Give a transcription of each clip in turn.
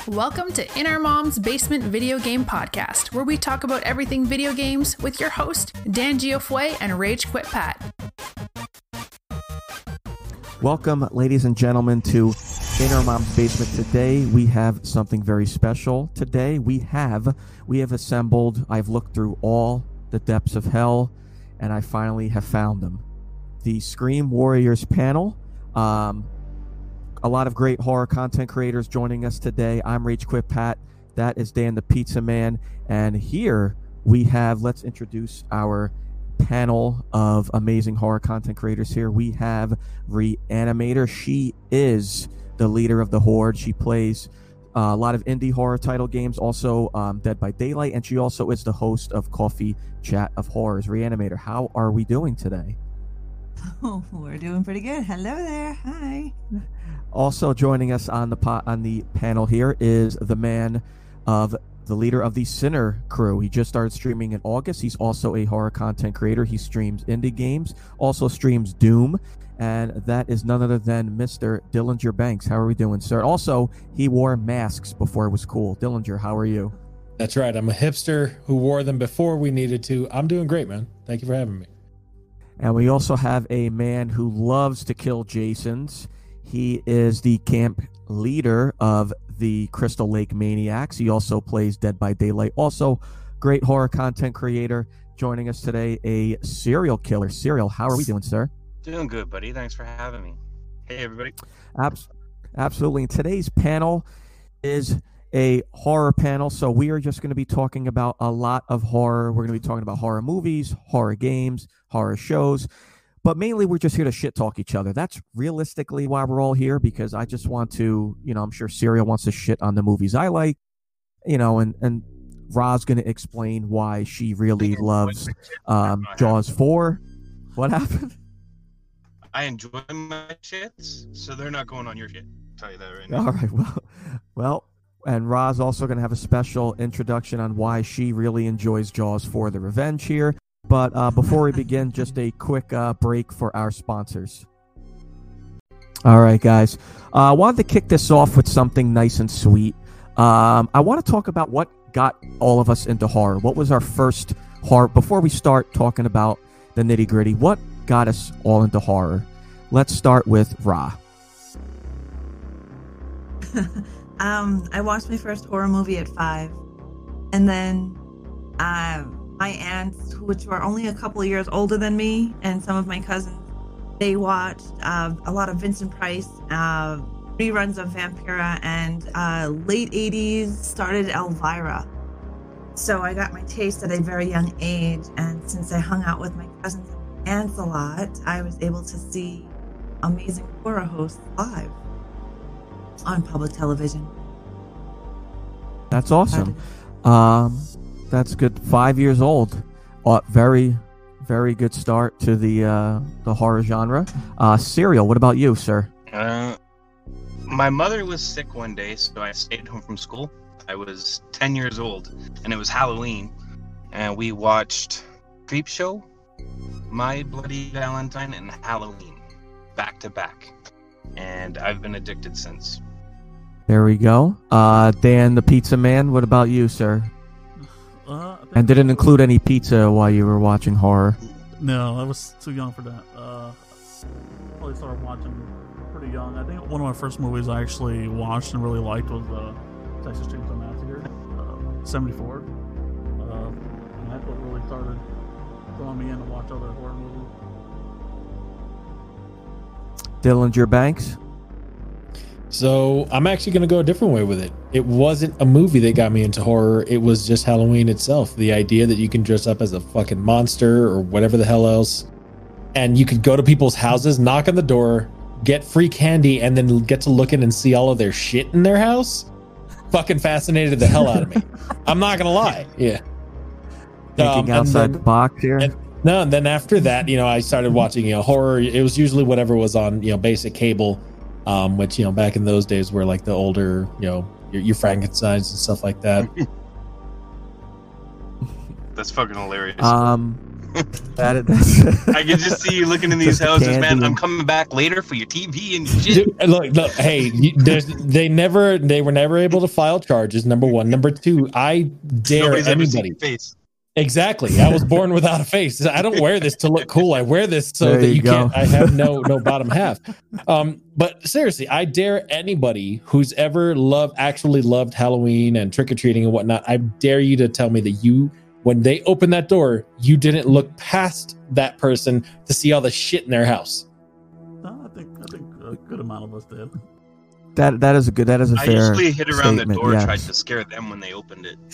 Welcome to In Our Mom's Basement Video Game Podcast, where we talk about everything video games with your host, Dan Giofue and Rage Quit Pat. Welcome, ladies and gentlemen, to In Our Mom's Basement. Today, we have something very special. Today, we have assembled, I've looked through all the depths of hell, and I finally have found them. The Scream Warriors panel. A lot of great horror content creators joining us today. I'm Rage Quit Pat. That is Dan the Pizza Man. And here we have, let's introduce our panel of amazing horror content creators here. We have Reanimator. She is the leader of the Horde. She plays a lot of indie horror title games, also Dead by Daylight, and she also is the host of Coffee Chat of Horrors. Reanimator, how are we doing today? Oh, we're doing pretty good. Hello there. Hi. Also joining us on the panel here is the man of the leader of the Sinner crew. He just started streaming in August. He's also a horror content creator. He streams indie games, also streams Doom, and that is none other than Mr. Dillinger Banks. How are we doing, sir? Also, he wore masks before it was cool. Dillinger, how are you? That's right. I'm a hipster who wore them before we needed to. I'm doing great, man. Thank you for having me. And we also have a man who loves to kill Jasons. He is the camp leader of the Crystal Lake Maniacs. He also plays Dead by Daylight. Also, great horror content creator. Joining us today, a serial killer. Serial, how are we doing, sir? Doing good, buddy. Thanks for having me. Hey, everybody. Absolutely. And today's panel is a horror panel, so we are just going to be talking about a lot of horror. We're going to be talking about horror movies, horror games, horror shows, but mainly we're just here to shit talk each other. That's realistically why we're all here, because I just want to, I'm sure Serial wants to shit on the movies I like, and Ra's going to explain why she really loves Jaws 4. What happened? I enjoy my shits, so they're not going on your shit. I'll tell you that right now. All right, well. And Ra's also going to have a special introduction on why she really enjoys Jaws 4: The Revenge here. But before we begin, just a quick break for our sponsors. All right, guys. I wanted to kick this off with something nice and sweet. I want to talk about what got all of us into horror. What was our first horror? Before we start talking about the nitty-gritty, what got us all into horror? Let's start with Ra. I watched my first horror movie at 5, and then my aunts, which were only a couple of years older than me, and some of my cousins, they watched a lot of Vincent Price, reruns of Vampira, and late 80s started Elvira. So I got my taste at a very young age, and since I hung out with my cousins and aunts a lot, I was able to see amazing horror hosts live on public television. That's awesome. That's good. 5 years old. Very, very good start to the horror genre. Serial, what about you, sir? My mother was sick one day, so I stayed home from school. I was 10 years old, and it was Halloween, and we watched Creepshow, My Bloody Valentine, and Halloween back to back, and I've been addicted since. There we go. Dan the Pizza Man, what about you, sir? And didn't include any pizza while you were watching horror? No, I was too young for that. Probably started watching pretty young. I think one of my first movies I actually watched and really liked was Texas Chainsaw Massacre, 74. And that's what really started throwing me in to watch other horror movies. Dillinger Banks? So I'm actually going to go a different way with it. It wasn't a movie that got me into horror. It was just Halloween itself. The idea that you can dress up as a fucking monster or whatever the hell else, and you could go to people's houses, knock on the door, get free candy, and then get to look in and see all of their shit in their house. Fucking fascinated the hell out of me. I'm not going to lie. Yeah. Thinking outside the box here? And then after that, I started watching, horror. It was usually whatever was on, basic cable. Which, back in those days were like the older, your Frankensteins and stuff like that. That's fucking hilarious. That's I can just see you looking in these Just the houses, man. candy. I'm coming back later for your TV and your shit. Dude, look, hey, they were never able to file charges. Number one. Number two, I dare Nobody's ever seen anybody. your face. Exactly. I was born without a face. I don't wear this to look cool. I wear this so There that you you go. can't. I have no bottom half. But seriously, I dare anybody who's ever actually loved Halloween and trick or treating and whatnot. I dare you to tell me that when they opened that door, you didn't look past that person to see all the shit in their house. No, I think a good amount of us did. that is a I fair usually hit around the statement, door, yes. tried to scare them when they opened it.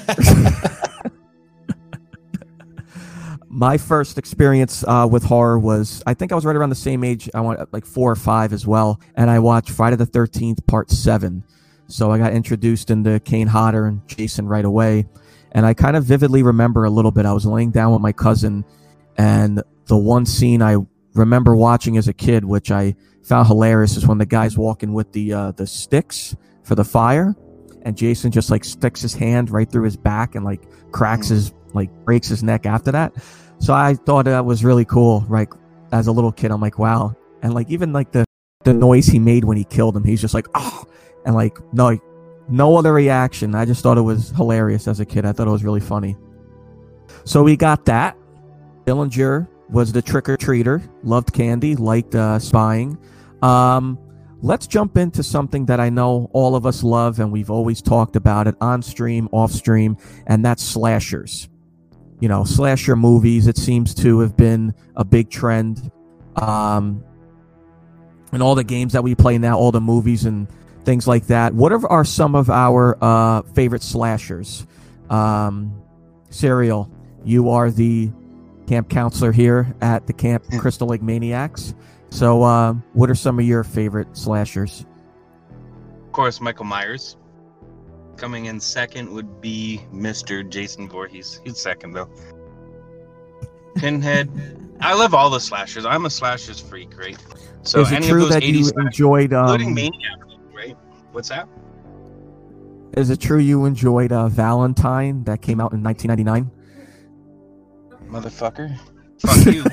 My first experience with horror was, I think I was right around the same age. I went like 4 or 5 as well, and I watched Friday the 13th Part 7. So I got introduced into Kane Hodder and Jason right away, and I kind of vividly remember a little bit. I was laying down with my cousin, and the one scene I remember watching as a kid, which I found hilarious, is when the guy's walking with the sticks for the fire, and Jason just like sticks his hand right through his back and like cracks his, like breaks his neck after that. So I thought that was really cool. Right, as a little kid, I'm like, wow. And like even like the noise he made when he killed him, he's just like, oh, and like no other reaction. I just thought it was hilarious as a kid. I thought it was really funny. So we got that. Dillinger was the trick-or-treater, loved candy, liked spying. Let's jump into something that I know all of us love, and we've always talked about it on stream, off stream, and that's slashers. You know, slasher movies, it seems to have been a big trend. And all the games that we play now, all the movies and things like that. What are some of our favorite slashers? Serial, you are the camp counselor here at the Camp Crystal Lake Maniacs. So what are some of your favorite slashers? Of course, Michael Myers. Coming in second would be Mr. Jason Voorhees. He's second, though. Pinhead. I love all the slashers. I'm a slashers freak, right? So Is it any true of those that 80s you slashers, enjoyed including Maniac, right? What's that? Is it true you enjoyed Valentine that came out in 1999? Motherfucker. Fuck you.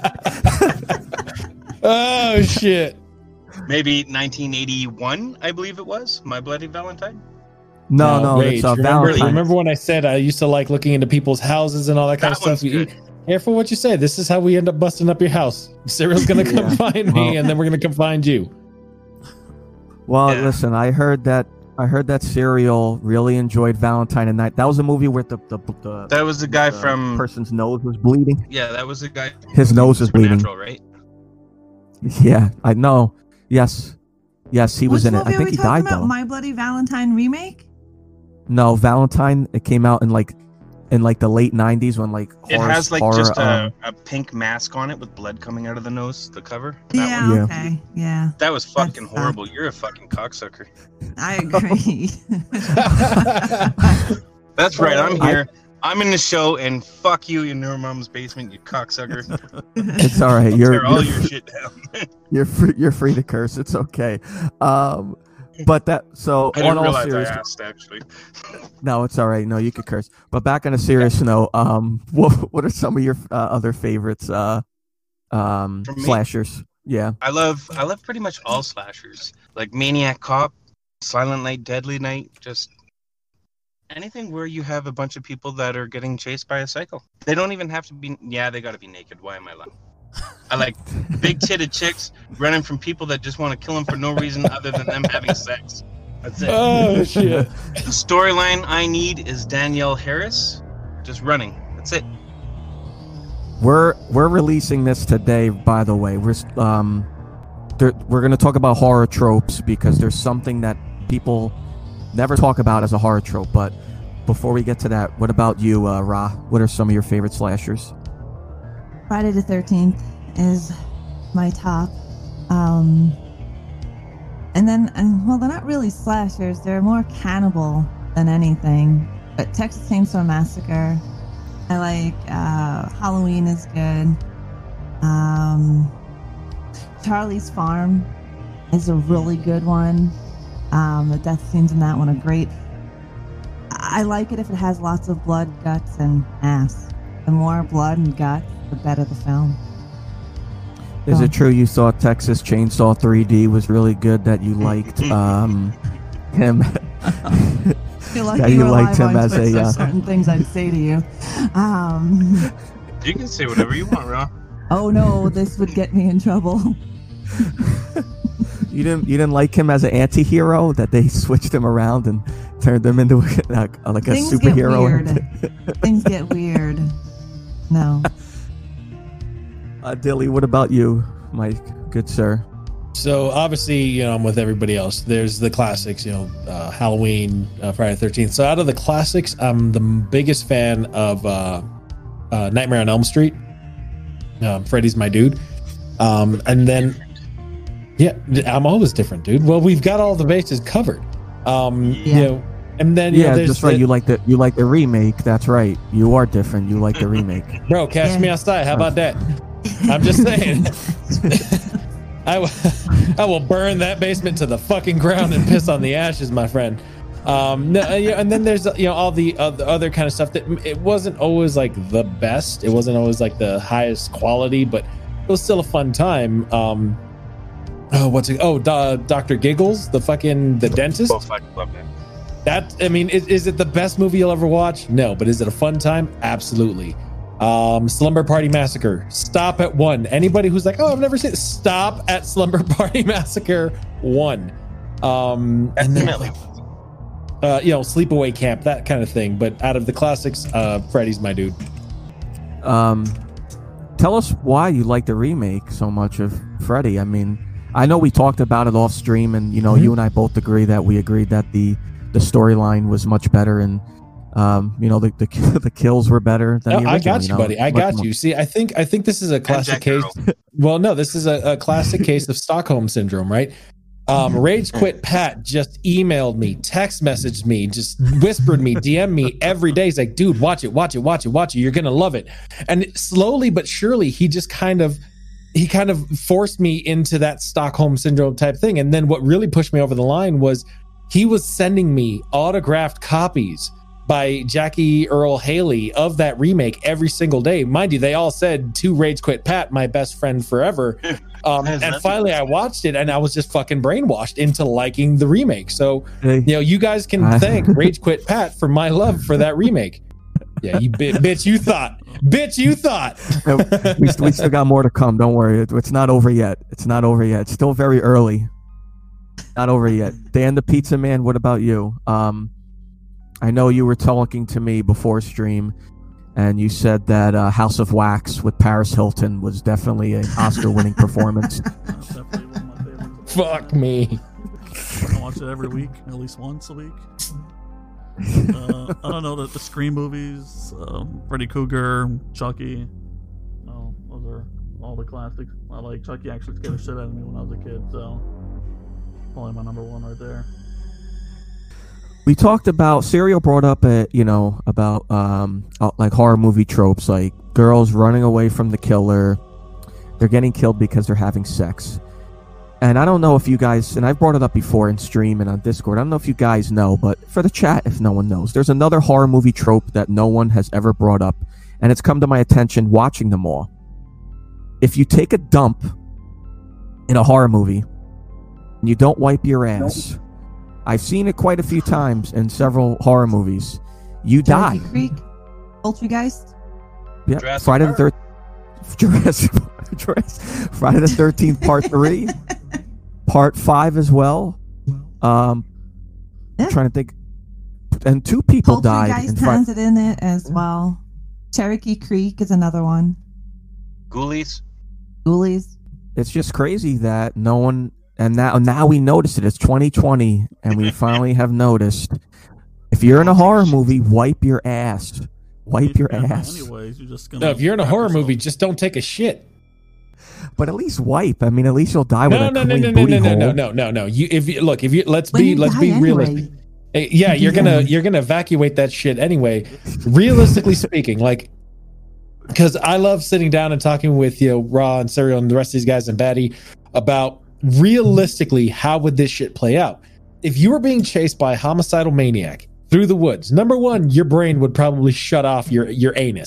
Oh shit! Maybe 1981, I believe it was. My Bloody Valentine. No, Rage. it's remember, Valentine. remember when I said I used to like looking into people's houses and all that kind That of one's stuff? good. Careful what you say. This is how we end up busting up your house. Cyril's gonna come Yeah. find me, Well- and then we're gonna come find you. Well, Yeah. listen, I heard that Serial really enjoyed Valentine and Night. That was a movie where the That was the guy from. person's nose was bleeding. Yeah, that was the guy. His nose is bleeding. Supernatural, right? Yeah, I know. Yes, he was Which in it. movie I are think we he talking died about? though. My Bloody Valentine remake? No, Valentine. It came out in like the late '90s when like It horror, has like horror, just a pink mask on it with blood coming out of the nose. The cover. That Yeah, one? okay. Yeah, That was fucking That's, horrible. You're a fucking cocksucker. I agree. That's right. I'm here. I'm in the show, and fuck you in your mom's basement, you cocksucker. It's all right. Tear all your shit down. You're free to curse. It's okay. But that so I on didn't all realize serious. I asked, actually. No, it's all right. No, you could curse. But back on a serious note, what are some of your other favorites? me? Slashers. Yeah. I love pretty much all slashers, like Maniac Cop, Silent Night, Deadly Night, just anything where you have a bunch of people that are getting chased by a cycle. They don't even have to be. Yeah, they got to be naked. Why am I lying? I like big-titted chicks running from people that just want to kill them for no reason other than them having sex. That's it. Oh shit! The storyline I need is Danielle Harris just running. That's it. We're releasing this today, by the way. We're going to talk about horror tropes because there's something that people never talk about as a horror trope. But before we get to that, what about you, Ra? What are some of your favorite slashers? Friday the 13th is my top. And then, well, they're not really slashers. They're more cannibal than anything. But Texas Chainsaw Massacre. I like Halloween is good. Charlie's Farm is a really good one. The death scenes in that one are great. I like it if it has lots of blood, guts, and ass. The more blood and guts, the better the film. Is it true you thought Texas Chainsaw 3D was really good? That you liked him? Feel like That you you were liked live him on as Twitch, a, there's certain things I'd say to you. You can say whatever you want, Ron. Oh no, this would get me in trouble. You didn't like him as an anti-hero? That they switched him around and turned him into like a Things superhero? get weird. Things get weird. No. Dilly, what about you, my good sir? So obviously, you know, I'm with everybody else. There's the classics, you know, Halloween, Friday the 13th. So out of the classics, I'm the biggest fan of Nightmare on Elm Street. Freddy's my dude. And then, yeah, I'm always different, dude. Well, we've got all the bases covered. You know, and then you know, there's that's right. You like the remake. That's right. You are different. You like the remake. Bro, catch me outside. How about that? I'm just saying. I will burn that basement to the fucking ground and piss on the ashes, my friend. And then there's all the other kind of stuff that it wasn't always like the best. It wasn't always like the highest quality, but it was still a fun time. Dr. Giggles, the dentist. Oh, fuck, love that. That, I mean, is it the best movie you'll ever watch? No, but is it a fun time? Absolutely. Slumber Party Massacre. Stop at 1. Anybody who's like, oh, I've never seen it, stop at Slumber Party Massacre 1. And then, Sleepaway Camp, that kind of thing. But out of the classics, Freddy's my dude. Tell us why you like the remake so much of Freddy. I mean, I know we talked about it off stream, and you know, you and I both agreed that the storyline was much better, and the kills were better than the original. I got you, buddy. I got you. See, I think this is a classic case. Well, no, this is a classic case of Stockholm syndrome, right? Rage Quit Pat just emailed me, text messaged me, just whispered me, DM me every day. He's like, dude, watch it. You're gonna love it. And slowly but surely, he kind of forced me into that Stockholm syndrome type thing. And then what really pushed me over the line was he was sending me autographed copies by Jackie Earl Haley of that remake every single day. Mind you, they all said to Rage Quit Pat, my best friend forever. And finally I watched it and I was just fucking brainwashed into liking the remake. So, you guys can thank Rage Quit Pat for my love for that remake. Yeah, you bitch, you thought. we still got more to come. Don't worry. It's not over yet. It's still very early. Not over yet. Dan the Pizza Man, what about you? I know you were talking to me before stream, and you said that House of Wax with Paris Hilton was definitely an Oscar-winning performance. That's definitely one of my favorites. Fuck me. I watch it every week, at least once a week. I don't know, the Scream movies, Freddy Krueger, Chucky. No, those are all the classics. I like Chucky. Actually scared the shit out of me when I was a kid, so probably my number one right there. We talked about Serial brought up about like horror movie tropes, like girls running away from the killer, they're getting killed because they're having sex. And I don't know if you guys, and I've brought it up before in stream and on Discord, I don't know if you guys know, but for the chat, if no one knows, there's another horror movie trope that no one has ever brought up, and it's come to my attention watching them all. If you take a dump in a horror movie and you don't wipe your ass, I've seen it quite a few times in several horror movies, you die. Creek, Poltergeist. Yeah, Jurassic Friday the Park. 13th, Friday the 13th, Part 3, Part 5 as well. I'm trying to think, and 2 people died. Poltergeist has it in it as well. Cherokee Creek is another one. Ghoulies. It's just crazy that no one, and now we notice it. It's 2020, and we finally have noticed. If you're in a horror movie, wipe your ass. Wipe your ass. Anyways, you're just gonna. No, if you're in a horror movie, just don't take a shit. But at least wipe. I mean, at least you'll die with a clean booty hole. No. Let's be realistic. Yeah, you're gonna evacuate that shit anyway. Realistically speaking, like, because I love sitting down and talking with Raw and Serial and the rest of these guys and Batty about realistically how would this shit play out. If you were being chased by a homicidal maniac through the woods, number one, your brain would probably shut off your anus.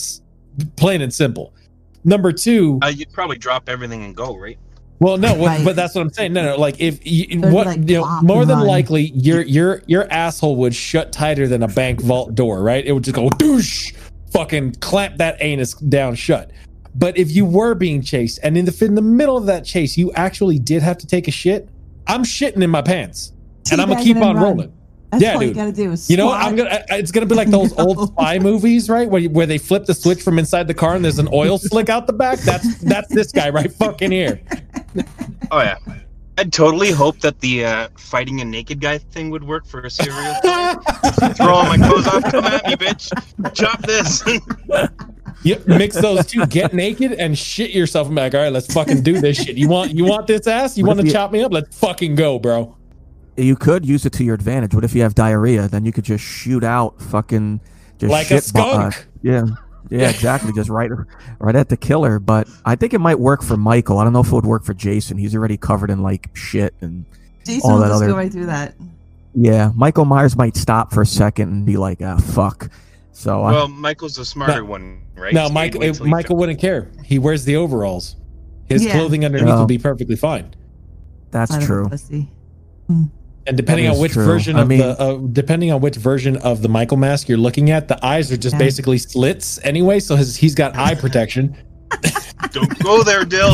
Plain and simple. Number two, You'd probably drop everything and go, right? well, no, Right. but that's what I'm saying. No, like if you, They're what like you know, flop more and than run. likely your asshole would shut tighter than a bank vault door, right? It would just go doosh, fucking clamp that anus down shut. But if you were being chased and in the middle of that chase, you actually did have to take a shit, I'm shitting in my pants and I'm gonna Teabagging keep and on run. rolling. That's Yeah, all dude. you gotta do is You know, squat. it's gonna be like those old spy movies, right? Where they flip the switch from inside the car and there's an oil slick out the back. That's this guy right fucking here. Oh yeah. I'd totally hope that the fighting a naked guy thing would work for a serial killer. Throw all my clothes off, come at me, bitch. Chop this. You mix those two, get naked and shit yourself and be like, all right, let's fucking do this shit. You want this ass? You What want if to you- chop me up? Let's fucking go, bro. You could use it to your advantage. What if you have diarrhea? Then you could just shoot out fucking just Like a shit skunk. yeah, exactly. Just right at the killer. But I think it might work for Michael. I don't know if it would work for Jason. He's already covered in like shit and Jason all will that just other. go right through that. Yeah, Michael Myers might stop for a second and be like, "Ah, fuck." So Well, Michael's the smarter one, right? No, So he'd wait till he Michael wouldn't care. He wears the overalls. His Yeah. clothing underneath Oh. will be perfectly fine. that's Son of a true. pussy. And depending That on is which true. version I of mean- depending on which version of the Michael mask you're looking at, the eyes are just Yeah. basically slits anyway. So he's got eye protection. Don't go there, Dill.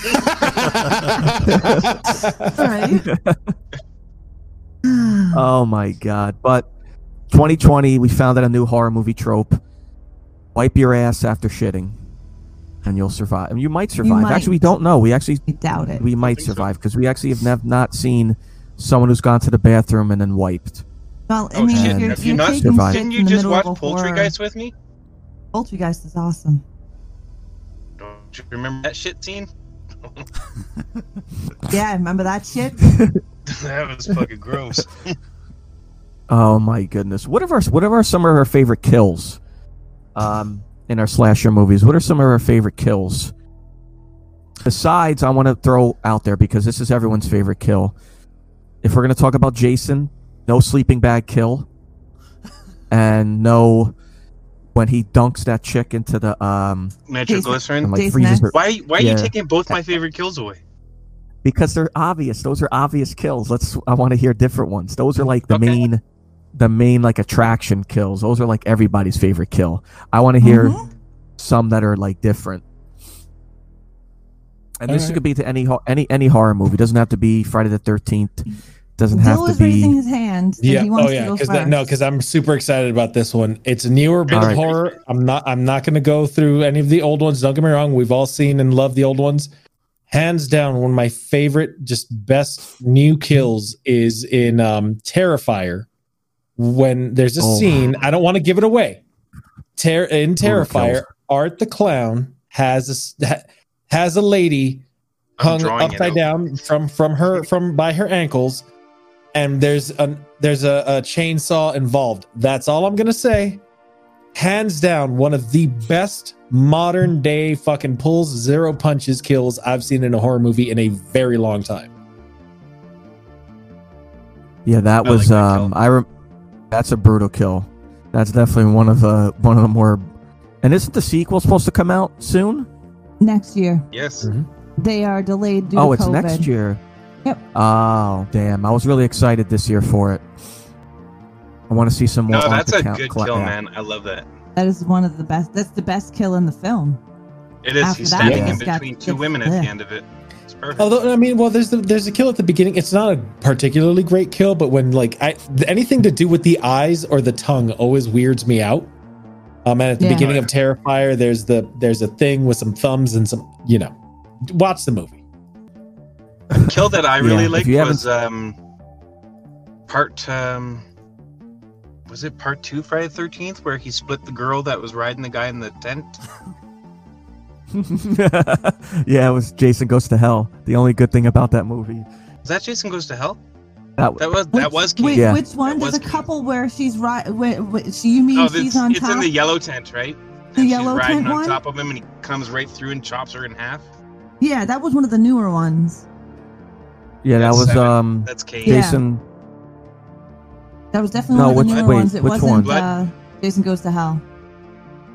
All right. Oh my god! But 2020, we found out a new horror movie trope: wipe your ass after shitting, and you'll survive. And you might survive. might. Actually, we don't know. We actually I doubt it. we might think so. survive because we actually have not seen someone who's gone to the bathroom and then wiped. Well, I Oh, mean, shit. if you're, Have if you you're not taking survived? shit Didn't in you the just middle watch of a Poultrygeist with me? Poultrygeist is awesome. Don't you remember that shit scene? Yeah, remember that shit? That was fucking gross. Oh my goodness! What are some of our favorite kills? In our slasher movies, what are some of our favorite kills? Besides, I want to throw out there because this is everyone's favorite kill. If we're going to talk about Jason, no sleeping bag kill, and no when he dunks that chick into the Nitroglycerin. and like Jason freezes X? her. Why are Yeah. you taking both my favorite kills away? Because they're obvious. Those are obvious kills. I want to hear different ones. Those are like the Okay. main like attraction kills. Those are like everybody's favorite kill. I want to hear Mhm. some that are like different. And this Alright. could be to any horror movie. Doesn't have to be Friday the 13th. Doesn't have Dill to is raising be. his hand. So Yeah. he wants Oh yeah. to go Because first. I'm super excited about this one. It's a newer bit Alright. of horror. I'm not going to go through any of the old ones. Don't get me wrong. We've all seen and loved the old ones. Hands down, one of my favorite, just best new kills is in Terrifier. When there's a Oh. scene, I don't want to give it away. In Brutal Terrifier, kills. Art the clown has a lady I'm hung drawing it upside out. down from by her ankles, and there's a chainsaw involved. That's all I'm gonna say. Hands down, one of the best modern day fucking pulls zero punches kills I've seen in a horror movie in a very long time. Yeah, that I was like that kill. that's a brutal kill. That's definitely one of the more. And isn't the sequel supposed to come out soon? Next year. Yes. They are delayed due Oh, to it's COVID. next year. Yep. Oh, damn! I was really excited this year for it. I want to see some more. No, that's a Arca good Cla- kill, yeah. man. I love that. That is one of the best. That's the best kill in the film. It is. After He's that, standing yeah. in it's got- between two it's women at the there. end of it. It's perfect. Although I mean, well, there's a kill at the beginning. It's not a particularly great kill, but when like anything to do with the eyes or the tongue always weirds me out. And at the Yeah. beginning of Terrifier, there's a thing with some thumbs and some, watch the movie. Kill that I Yeah, really if liked you was was it part 2 Friday the 13th where he split the girl that was riding the guy in the tent? Yeah, it was Jason Goes to Hell. The only good thing about that movie. Was that Jason Goes to Hell? That That was King. Wait, Yeah. which one? That There's was a King. couple where she's right. You mean Oh, she's it's, on it's top? in the yellow tent, right? The And yellow she's riding tent on one? top of him and he comes right through and chops her in half. Yeah, that was one of the newer ones. yeah, that That's was seven. That's Kane. Yeah. Jason. That was definitely No, one of the which- newer wait, ones. It which wasn't one? Blood? Jason Goes to Hell.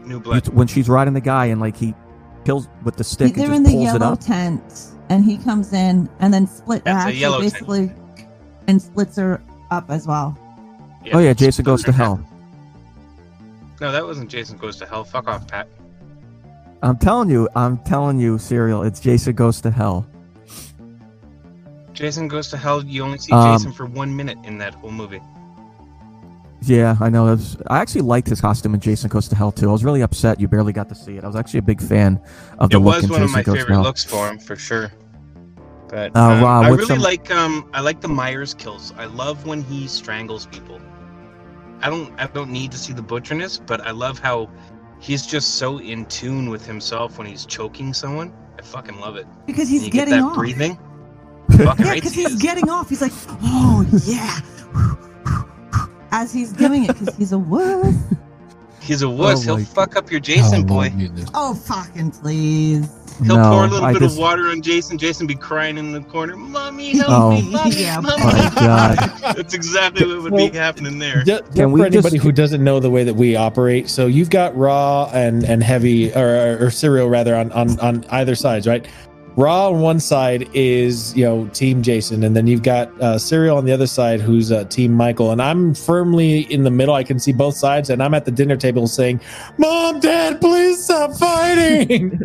New Blood. When she's riding the guy and like he kills with the stick They're and in just the pulls it yellow up. tent, and he comes in and then That's a yellow tent. basically and splits her up as well. Oh yeah, Jason Goes to Hell. No, that wasn't Jason Goes to Hell. Fuck off, Pat. I'm telling you, Serial, it's Jason Goes to Hell. Jason Goes to Hell, you only see Jason for 1 minute in that whole movie. Yeah, I know. I actually liked his costume in Jason Goes to Hell too. I was really upset you barely got to see it. I was actually a big fan of the look in Jason Goes to Hell. It was one of my favorite looks for him, for sure. But Rob, I really like the Myers kills. I love when he strangles people. I don't need to see the butcherness, but I love how he's just so in tune with himself when he's choking someone. I fucking love it. Because he's getting getting that off. breathing. Yeah, because he's getting off. He's like, oh yeah, as he's doing it, because he's a wuss. He's a wuss. He'll fuck up your Jason boy. Oh fucking please. He'll pour a little bit of water on Jason. Jason be crying in the corner. Mommy, help me. Mommy, yeah, mommy. My God. That's exactly what would be happening there. For anybody who doesn't know the way that we operate, so you've got Raw and Heavy, or Serial rather, on either sides, right? Raw on one side is, Team Jason, and then you've got Serial on the other side who's Team Michael. And I'm firmly in the middle. I can see both sides, and I'm at the dinner table saying, "Mom, Dad, please stop fighting."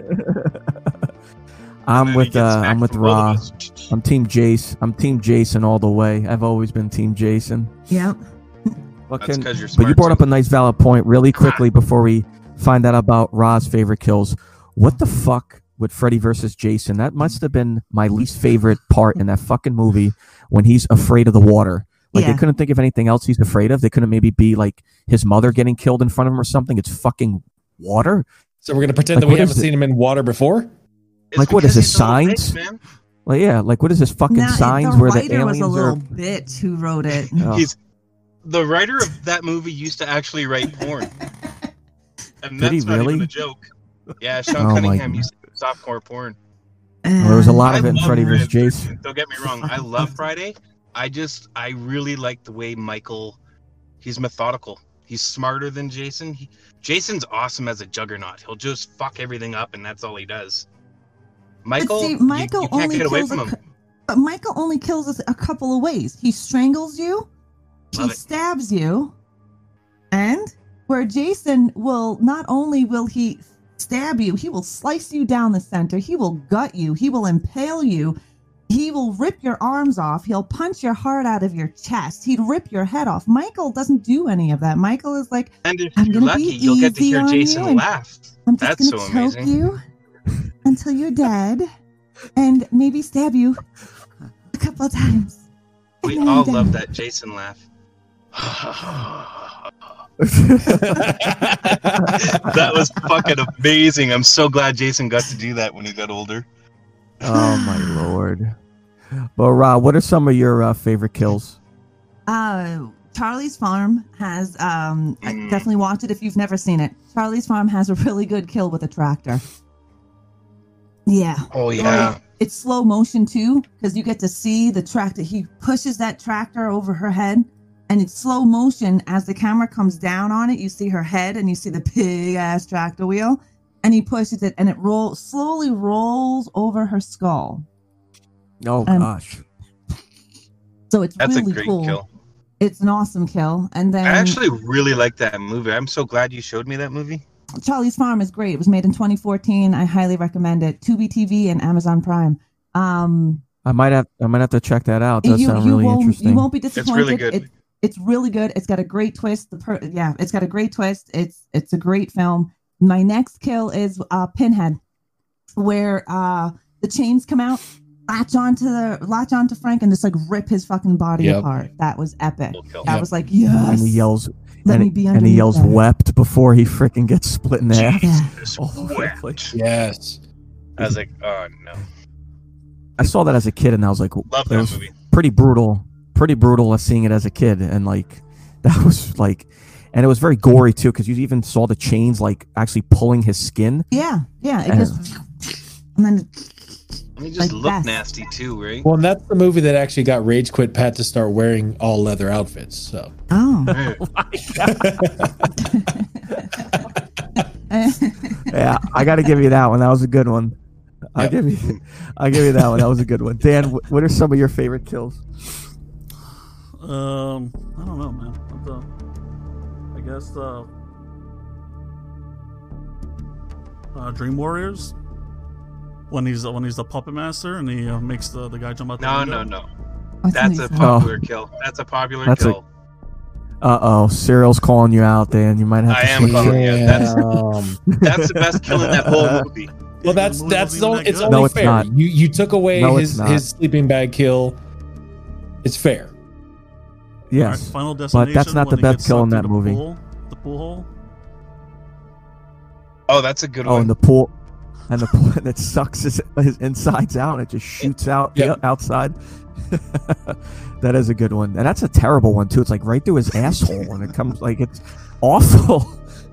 I'm with Raw. I'm Team Jace. I'm Team Jason all the way. I've always been Team Jason. Yep. That's because you're smart. But you brought up a nice valid point really quickly before we find out about Ra's favorite kills. What the fuck with Freddy versus Jason? That must have been my least favorite part in that fucking movie when he's afraid of the water. Like they couldn't think of anything else he's afraid of. They couldn't maybe be like his mother getting killed in front of him or something. It's fucking water. So we're gonna pretend that we haven't seen him in water before. Like what is this, Signs? Like what is this fucking Signs where the aliens was a little are? bitch who wrote it. He's the writer of that movie used to actually write porn, and Did he that's not really? even a joke. Yeah, Sean Cunningham used to do softcore porn. Well, there was a lot of it in Freddy vs. Jason. Don't get me wrong, I love Friday. I really like the way Michael. He's methodical. He's smarter than Jason. Jason's awesome as a juggernaut. He'll just fuck everything up, and that's all he does. Michael, see, Michael you can't only get away kills from him. But Michael only kills us a couple of ways. He strangles you, he stabs you, and where Jason will not only will he stab you, he will slice you down the center, he will gut you, he will impale you, he will rip your arms off, he'll punch your heart out of your chest, he'd rip your head off. Michael doesn't do any of that. Michael is like, and if I'm you're gonna lucky, be you'll get to easy hear on Jason you, and laugh. I'm just That's gonna so choke amazing. you until you're dead, and maybe stab you a couple of times. We all love that Jason laugh. That was fucking amazing. I'm so glad Jason got to do that when he got older. Oh my lord. Well, Rob, what are some of your favorite kills? Charlie's Farm has I definitely watch it if you've never seen it. Charlie's Farm has a really good kill with a tractor. Yeah. Oh yeah. It's slow motion too, because you get to see the tractor. He pushes that tractor over her head, and it's slow motion as the camera comes down on it. You see her head, and you see the big ass tractor wheel, and he pushes it, and it slowly rolls over her skull. Oh gosh. So it's That's really a great cool. kill. It's an awesome kill. And then I actually really like that movie. I'm so glad you showed me that movie. Charlie's Farm is great. It was made in 2014. I highly recommend it. Tubi TV and Amazon Prime. I might have to check that out. It does sound really interesting. You won't be disappointed. It's really good. It's really good. It's got a great twist. It's got a great twist. It's a great film. My next kill is Pinhead, where the chains come out, latch onto Frank, and just like rip his fucking body apart. That was epic. That was like, yes. And he yells. Let me be and he yells that. "wept" before he freaking gets split in half. Wept. Yes. I was like, oh no. I saw that as a kid, and I was like, Love it that was movie. pretty brutal seeing it as a kid, and like that was like, and it was very gory too, because you even saw the chains like actually pulling his skin. Yeah. It just and then. I mean, just like look that. nasty too, right? Well, and that's the movie that actually got Rage Quit Pat to start wearing all leather outfits. So. Oh. Hey. Yeah, I got to give you that one. That was a good one. I'll give you that one. That was a good one. Dan, what are some of your favorite kills? I don't know, man. I guess Dream Warriors. When he's the puppet master and he makes the guy jump out the window. No. That's a popular kill. That's a popular kill. Cyril's calling you out, Dan. You might have to. I am calling you. That's the best kill in that whole movie. Well, that's only it's No, only it's fair. not. You took away No, his sleeping bag kill. It's fair. Yes, Right, Final Destination, but that's not the when he best gets kill in sucked that into movie. the pool hole. Oh, that's a good Oh, one. and the pool, and it sucks his insides out and it just shoots out the outside. That is a good one, and that's a terrible one too. It's like right through his asshole, and it comes like it's awful.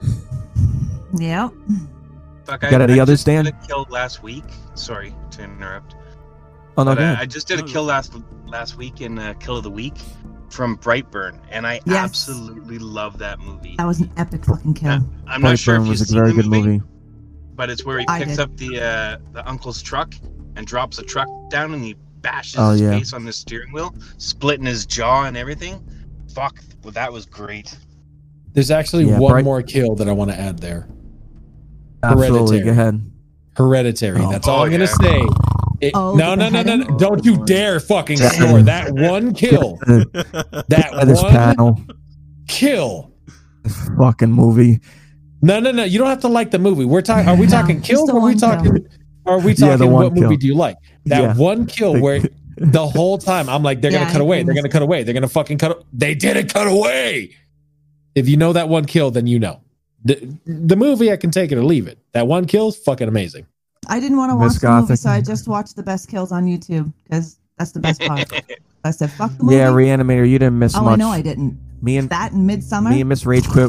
Yep. Fuck, Got any others, just Dan? did a kill last week. Sorry to interrupt. Oh no, But, go ahead. I just did a kill last week in Kill of the Week from Brightburn, and I Yes. absolutely love that movie. That was an epic fucking kill. I'm not sure if Brightburn you've was a seen very the good movie. but it's where he I picks did. up the uncle's truck and drops the truck down, and he bashes Oh, his yeah. face on the steering wheel, splitting his jaw and everything. Fuck, well, that was great. There's actually Yeah, one more kill that I want to add there. Absolutely, Hereditary. go ahead. Hereditary. Oh. That's all I'm gonna yeah. say. No. beheading? Don't you dare fucking snore. That one kill. That This one panel, kill. this fucking movie. No. You don't have to like the movie. We're talking. Are we talking just kills? the Or are we one talking? Are we Yeah, the talking? one What movie kill. do you like? That Yeah. one kill where the whole time I'm like, they're Yeah, gonna cut I away. agree They're with gonna cut away. They're gonna fucking cut. They didn't cut away. If you know that one kill, then you know. The movie, I can take it or leave it. That one kill is fucking amazing. I didn't want to Miss watch the movie, Gothic. so I just watched the best kills on YouTube because that's the best part. I said, "Fuck the movie." Yeah, Reanimator, you didn't miss Oh, much. I know I didn't. Me and That in Midsummer. me and Miss Rage Quit.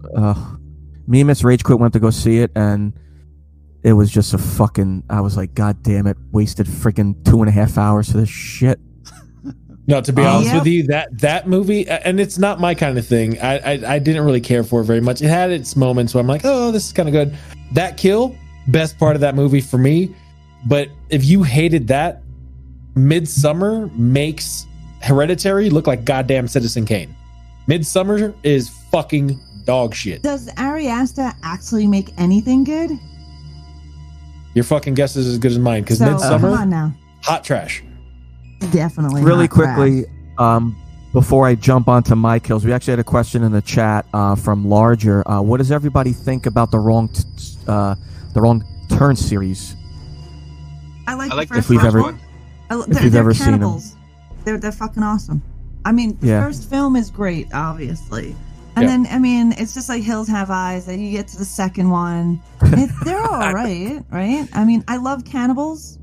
Me and Miss Rage Quit went to go see it, and it was just a fucking. I was like, God damn it! Wasted freaking 2.5 hours for this shit. No, to be Oh, honest yep. with you, that movie, and it's not my kind of thing. I didn't really care for it very much. It had its moments where I'm like, oh, this is kind of good. That kill, best part of that movie for me. But if you hated that, Midsummer makes Hereditary look like goddamn Citizen Kane. Midsummer is fucking dog shit. Does Ari Aster actually make anything good? Your fucking guess is as good as mine because So come Midsummer, on now. hot trash. Definitely. Really not quickly, before I jump onto my kills, we actually had a question in the chat from Larger. What does everybody think about the Wrong Turn series? I like, I like the the first If we've first ever- one. you've they're ever seen 'em. cannibals. They're fucking awesome. I mean, the Yeah. first film is great, obviously. And Yeah. then, I mean, it's just like Hills Have Eyes. Then you get to the second one. They're all right, right? I mean, I love cannibals.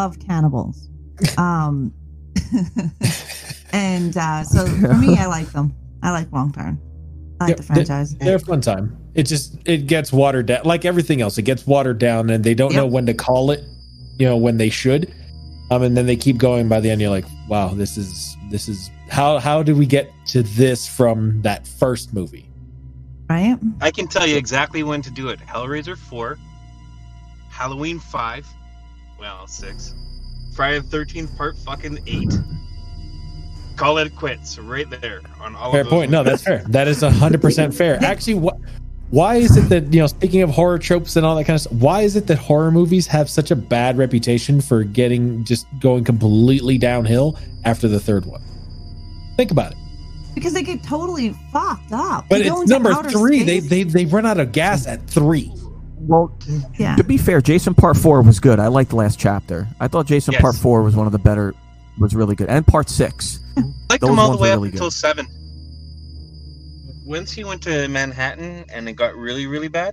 And so for me, I like them. I like Wrong Turn. I like Yeah, the franchise. They're a fun time. It gets watered down like everything else. It gets watered down, and they don't know when to call it. When they should. And then they keep going. By the end, you're like, wow, this is how did we get to this from that first movie? Right? I can tell you exactly when to do it. Hellraiser 4, Halloween 5, well, 6, Friday the 13th part fucking 8. Call it quits right there on all Fair of those point. No, movies. that's fair. That is 100% fair. Actually, why is it that, speaking of horror tropes and all that kind of stuff, why is it that horror movies have such a bad reputation for going completely downhill after the third one? Think about it. Because they get totally fucked up. But They go it's into number outer 3. space. They run out of gas at 3. Well, Yeah. to be fair, Jason Part 4 was good. I liked the last chapter. I thought Jason Yes. Part 4 was one of the better, was really good. And Part 6. I liked Those them all the ones way were up really until good. 7. Once he went to Manhattan and it got really, really bad.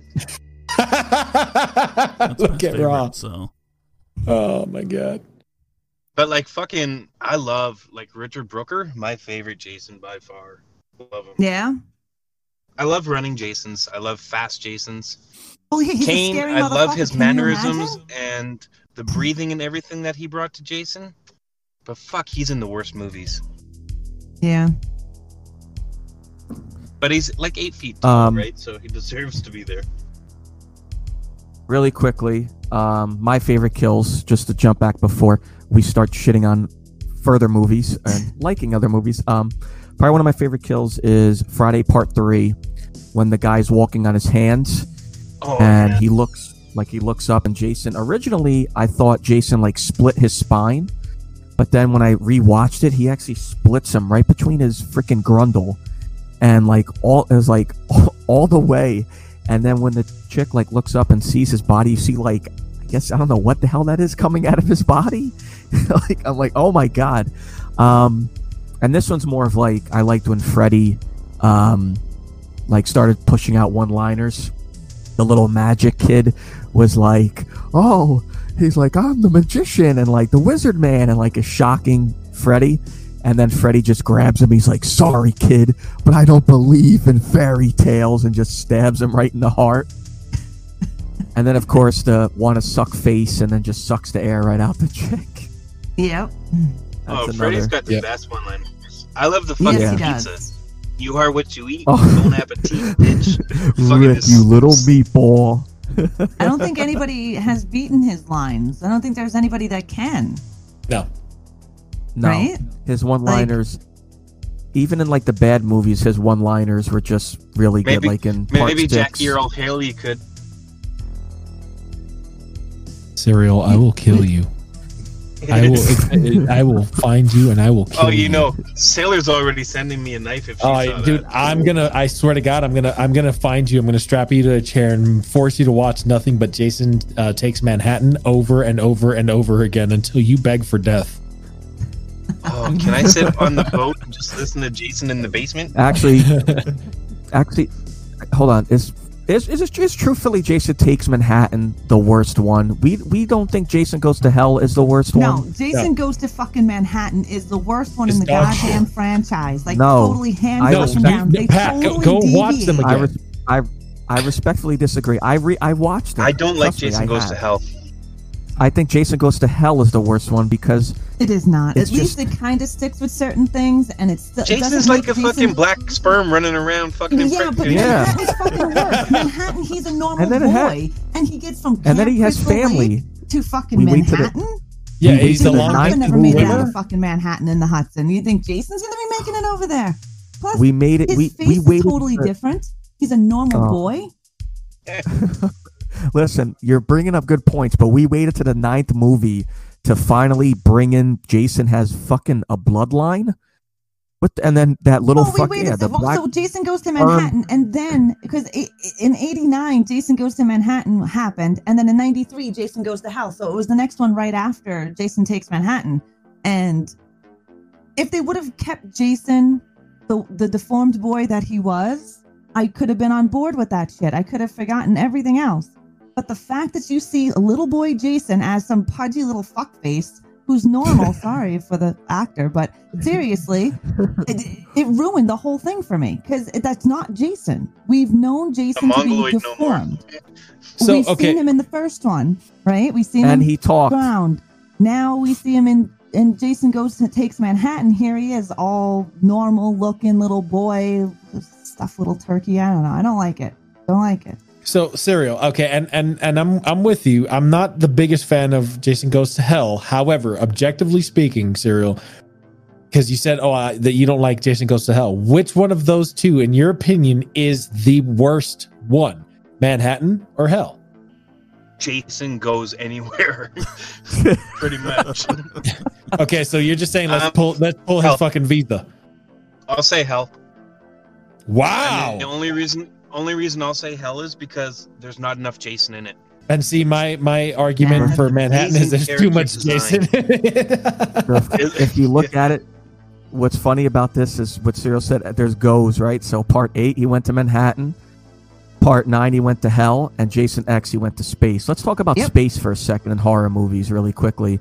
That's Look my at Raw. favorite, so Oh my god. But like fucking, I love like Richard Brooker, my favorite Jason by far. Love him. Yeah. I love running Jasons. I love fast Jasons. Oh, yeah, he's a Kane, scary I love motherfucker. his Can you mannerisms imagine? and the breathing and everything that he brought to Jason. But fuck, he's in the worst movies. Yeah. But he's like 8 feet tall, Um, right? So he deserves to be there. really quickly, my favorite kills, just to jump back before we start shitting on further movies and liking other movies. Probably one of my favorite kills is Friday Part 3, when the guy's walking on his hands, and he looks up, and Jason. Originally, I thought Jason like split his spine, but then when I rewatched it, he actually splits him right between his freaking grundle, and like all the way. And then when the chick like looks up and sees his body, you see like, I guess, I don't know what the hell that is coming out of his body. Like, I'm like, oh my god. And this one's more of like, I liked when Freddy like started pushing out one-liners. The little magic kid was like, oh, he's like, I'm the magician and like the wizard man, and like is shocking Freddy. And then Freddy just grabs him. He's like, sorry, kid, but I don't believe in fairy tales, and just stabs him right in the heart. And then, of course, the want to suck face, and then just sucks the air right out the chick. Yep. Freddy's got the best one-liners. I love the fucking pizza. You are what you eat. Oh. Don't appetit, bitch. Rick, you little meatball. I don't think anybody has beaten his lines. I don't think there's anybody that can. No. Right? His one-liners, even in like the bad movies, his one-liners were just really good. Like in Part maybe 6. Jackie Earl Haley could. Serial, I will kill you. I will find you and I will kill you. Oh, you know, Sailor's already sending me a knife if she saw dude, that. I swear to God, I'm gonna find you. I'm gonna strap you to a chair and force you to watch nothing but Jason Takes Manhattan over and over and over again until you beg for death. Oh, can I sit on the boat and just listen to Jason in the basement? Actually, hold on. Is truthfully Jason Takes Manhattan the worst one? We don't think Jason Goes to Hell is the worst one. No, Jason Goes to fucking Manhattan is the worst one in the goddamn franchise. Like, totally hands up and down. They totally go watch them again. I respectfully disagree. I watched them. I don't like Jason Goes to Hell. I think Jason Goes to Hell is the worst one because it is not. At least it kind of sticks with certain things, and it's still. Jason's like a fucking black sperm running around, fucking. Yeah, but Manhattan is fucking worse. Manhattan, he's a normal boy, and he gets from and then he has family to fucking Manhattan. Yeah, he's a long. Never made it out of fucking Manhattan in the Hudson. You think Jason's gonna be making it over there? Plus, we made it. His face is totally different. He's a normal boy. Listen, you're bringing up good points, but we waited to the 9th movie to finally bring in Jason has fucking a bloodline. And then that little so Jason Goes to Manhattan, and then because in '89 Jason Goes to Manhattan happened, and then in '93 Jason Goes to Hell. So it was the next one right after Jason Takes Manhattan. And if they would have kept Jason, the deformed boy that he was, I could have been on board with that shit. I could have forgotten everything else. But the fact that you see a little boy Jason as some pudgy little fuckface who's normal, sorry for the actor, but seriously, it ruined the whole thing for me because that's not Jason. We've known Jason to be deformed. So, we've seen him in the first one, right? We've seen him and he talked. Ground. Now we see him in Jason Takes Manhattan. Here he is, all normal looking little boy, stuffed little turkey. I don't know. I don't like it. Don't like it. So Serial, okay, and I'm with you. I'm not the biggest fan of Jason Goes to Hell. However, objectively speaking, Serial, because you said that you don't like Jason Goes to Hell. Which one of those two, in your opinion, is the worst one? Manhattan or Hell? Jason Goes Anywhere, pretty much. Okay, so you're just saying let's pull his fucking visa. I'll say Hell. Wow. And the only reason I'll say Hell is because there's not enough Jason in it. And see, my argument for Manhattan is there's too much Jason. If you look at it, what's funny about this is what Cyril said. There's goes, right? So Part 8, he went to Manhattan. Part 9, he went to Hell. And Jason X, he went to space. Let's talk about space for a second in horror movies really quickly.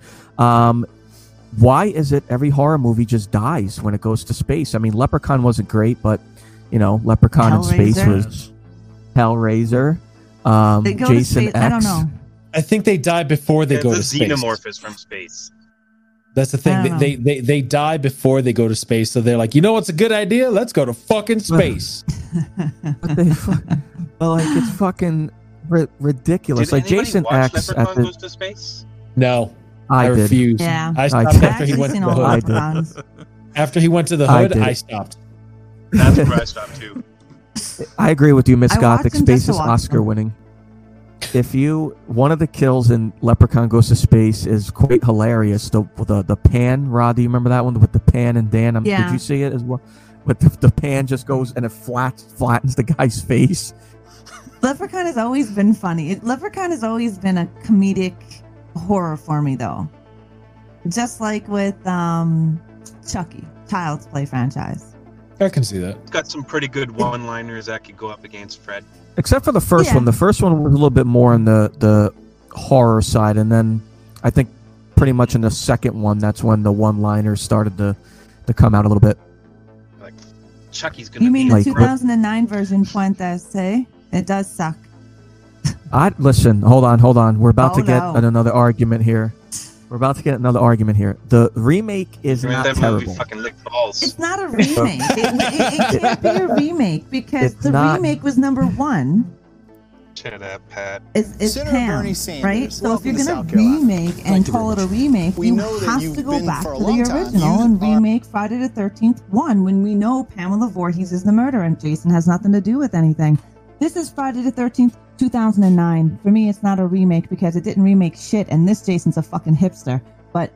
Why is it every horror movie just dies when it goes to space? I mean, Leprechaun wasn't great, but Leprechaun in space was Hellraiser. Jason X. I don't know. I think they die before they go to space. The xenomorph is from space. That's the thing. They die before they go to space. So they're like, you know what's a good idea? Let's go to fucking space. But it's fucking ridiculous. Did Like anybody Jason watch acts at Leprechaun the. Goes to Space? No, I did. refused. Yeah. I stopped did. after he I've went to seen the all I hood. did. Leprechauns. After he went to the I hood, did I it. stopped. That's where I stopped too. I agree with you, Miss I Gothic. watched them just Space to is watch Oscar them. winning. One of the kills in Leprechaun Goes to Space is quite hilarious. The pan, Rod, do you remember that one with the pan and Dan? Yeah. Did you see it as well? But the pan just goes and it flattens the guy's face. Leprechaun has always been funny. Leprechaun has always been a comedic horror for me, though. Just like with Chucky, Child's Play franchise. I can see that. It's got some pretty good one-liners that could go up against Fred. Except for the first Yeah. one. The first one was a little bit more on the horror side, and then I think pretty much in the second one, that's when the one-liners started to come out a little bit. Like Chucky's gonna You mean be the Like- 2009 version, Puentes, eh? It does suck. Listen, hold on. We're about Oh, to get no. another argument here. The remake is Right, not that terrible. movie fucking licked balls. It's not a remake. It can't be a remake because It's the not. remake was number one. Shut up, Pat. Is Senator Pam, Bernie Sanders, right? So if welcome you're to gonna South Carolina. remake and Thank you call it very a remake, We you know that have you've to go been back for to a the long time. original You and are- remake Friday the 13th 1 when we know Pamela Voorhees is the murderer and Jason has nothing to do with anything. This is Friday the 13th, 2009. For me, it's not a remake because it didn't remake shit, and this Jason's a fucking hipster. But,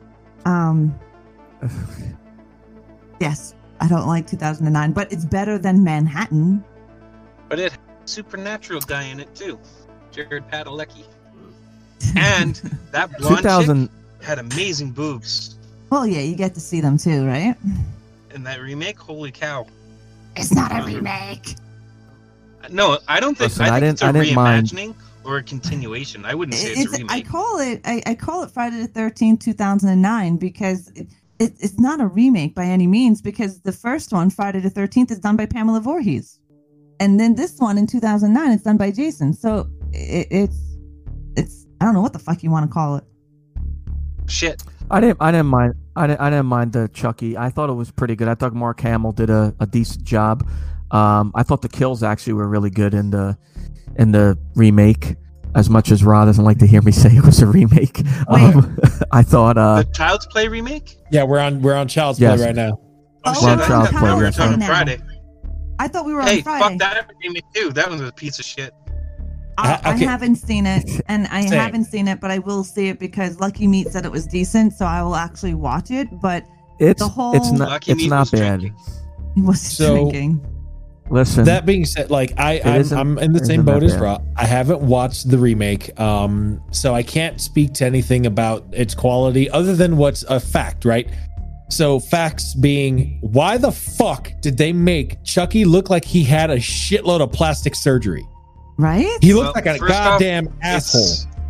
yes, I don't like 2009, but it's better than Manhattan. But it had a supernatural guy in it too, Jared Padalecki. And that blonde 2000. chick had amazing boobs. Well, yeah, you get to see them too, right? In that remake, holy cow! It's not a remake. No, I don't think. Listen, I I think it's a didn't mind. reimagining or a continuation. I wouldn't say it's a remake. I call it Friday the 13th, 2009 because it's not a remake by any means because the first one, Friday the 13th, is done by Pamela Voorhees. And then this one in 2009, it's done by Jason. So it's I don't know what the fuck you want to call it. Shit. I didn't mind. I didn't mind the Chucky. I thought it was pretty good. I thought Mark Hamill did a decent job. I thought the kills actually were really good in the remake. As much as Rod doesn't like to hear me say it was a remake, I thought The Child's Play remake? Yeah, we're on Child's Yes. Play right now. Oh, We're on shit, Child's I Play, thought we were yes, talking now. Friday. I thought we were Hey, on Friday. fuck that remake too. That one was a piece of shit. I Okay. haven't seen it, and I Same. haven't seen it, but I will see it because Lucky Meat said it was decent, so I will actually watch it. But it's the whole- it's not Lucky it's Meat not was bad. drinking. he wasn't So- drinking. Listen, That being said, like isn't- I'm in the isn't same that boat as bad. Rob. I haven't watched the remake, so I can't speak to anything about its quality other than what's a fact, right? So facts being, why the fuck did they make Chucky look like he had a shitload of plastic surgery? Right? He looked Well, like a first off, goddamn asshole.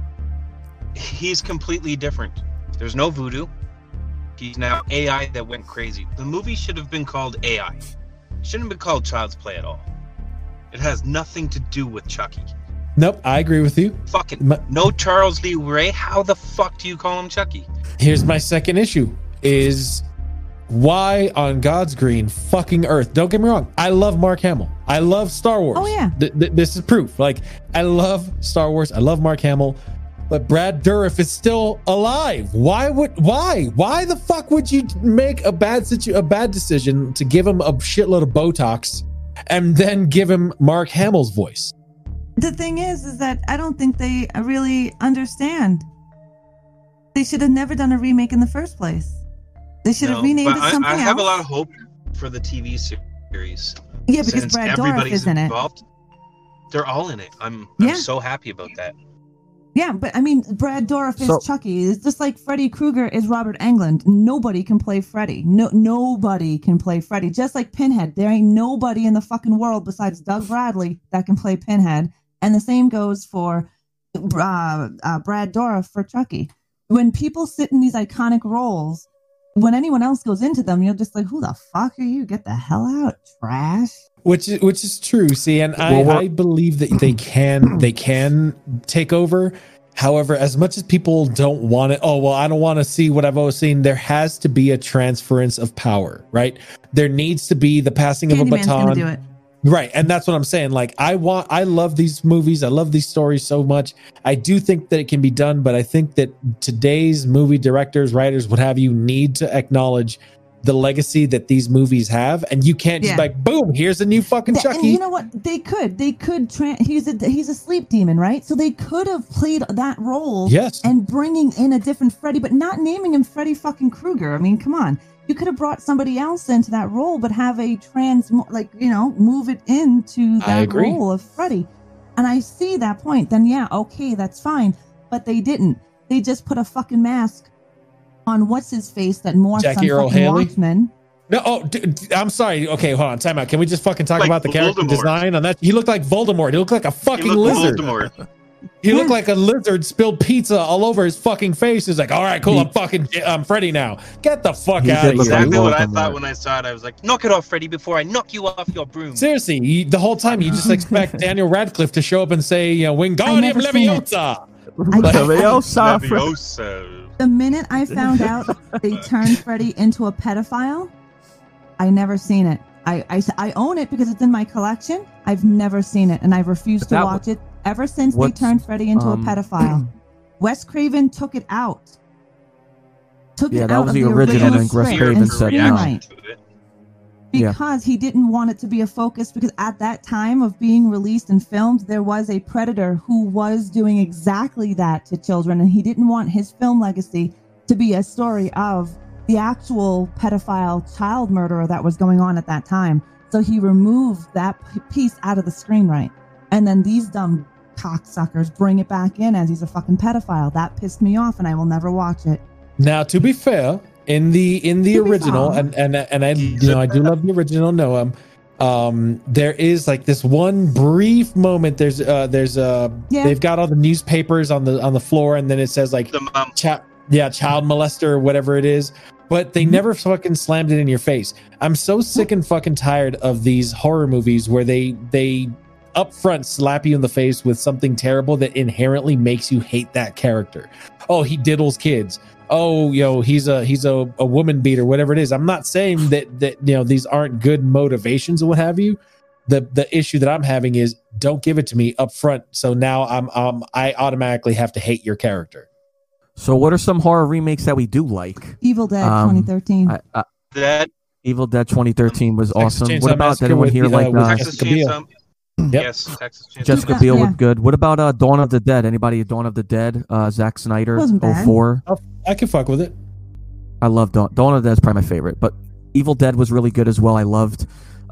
He's completely different. There's no voodoo. He's now AI that went crazy. The movie should have been called AI. Shouldn't have been called Child's Play at all. It has nothing to do with Chucky. Nope, I agree with you. Fucking My- no Charles Lee Ray. How the fuck do you call him Chucky? Here's my second issue is why on God's green fucking earth? Don't get me wrong. I love Mark Hamill. I love Star Wars. Oh, yeah. This is proof. Like, I love Star Wars. I love Mark Hamill. But Brad Dourif is still alive. Why the fuck would you make a bad decision to give him a shitload of Botox and then give him Mark Hamill's voice? The thing is that I don't think they really understand. They should have never done a remake in the first place. They should have No, renamed but it something I else. have a lot of hope for the TV series. Yeah, because Since Brad Dourif everybody's is in it. involved, they're all in it. I'm Yeah. so happy about that. Yeah, but I mean, Brad Dourif is So- Chucky. It's just like Freddy Krueger is Robert Englund. Nobody can play Freddy. Nobody can play Freddy. Just like Pinhead, there ain't nobody in the fucking world besides Doug Bradley that can play Pinhead. And the same goes for Brad Dourif for Chucky. When people sit in these iconic roles, when anyone else goes into them, you're just like, who the fuck are you? Get the hell out, trash. Which is true. See, and Well, I believe that they can take over. However, as much as people don't want it, I don't want to see what I've always seen. There has to be a transference of power, right? There needs to be the passing of a Candyman's gonna baton. do it. Right. And that's what I'm saying. Like, I love these movies. I love these stories so much. I do think that it can be done, but I think that today's movie directors, writers, what have you, need to acknowledge the legacy that these movies have. And you can't just like, boom, here's a new fucking Chucky. And you know what? They could. He's a sleep demon, right? So they could have played that role. Yes. And bringing in a different Freddy, but not naming him Freddy fucking Krueger. I mean, come on. You could have brought somebody else into that role, but have a move it into that role of Freddy. And I see that point. Then yeah, okay, that's fine. But they didn't. They just put a fucking mask on what's his face that morphs Jackie on Earle fucking Haley? Watchmen. No, I'm sorry. Okay, hold on. Time out. Can we just fucking talk about the character design on that? He looked like Voldemort. He looked like a fucking lizard. He looked like a lizard spilled pizza all over his fucking face. He's like, all right, cool. I'm Freddy now. Get the fuck out of here. Exactly what I thought when I saw it. I was like, knock it off, Freddy, before I knock you off your broom. Seriously, the whole time you just expect Daniel Radcliffe to show up and say, Wingardium Leviosa. The minute I found out they turned Freddy into a pedophile, I never seen it. I own it because it's in my collection. I've never seen it, and I've refused to watch it ever since they turned Freddy into a pedophile. Wes Craven took it out. That was the original, and Wes Craven said no. Because he didn't want it to be a focus, because at that time of being released and filmed, there was a predator who was doing exactly that to children, and he didn't want his film legacy to be a story of the actual pedophile child murderer that was going on at that time. So he removed that piece out of the screenwrite. And then these dumb cocksuckers bring it back in as he's a fucking pedophile. That pissed me off, and I will never watch it. Now, to be fair, in the original, and I I do love the original Noam. There is like this one brief moment. There's they've got all the newspapers on the floor, and then it says like child molester or whatever it is. But they never fucking slammed it in your face. I'm so sick and fucking tired of these horror movies where they up front slap you in the face with something terrible that inherently makes you hate that character. Oh, he diddles kids. Oh, he's a woman beater, whatever it is. I'm not saying that these aren't good motivations or what have you. The issue that I'm having is don't give it to me up front. So now I automatically have to hate your character. So what are some horror remakes that we do like? Evil Dead 2013. Evil Dead 2013 was awesome. Chainsaw What about anyone here like Texas Chainsaw? Yes, Texas Chainsaw. Jessica Biel was good. What about Dawn of the Dead? Anybody Dawn of the Dead? Zack Snyder, 04. I can fuck with it. I love Dawn of the Dead is probably my favorite, but Evil Dead was really good as well. I loved.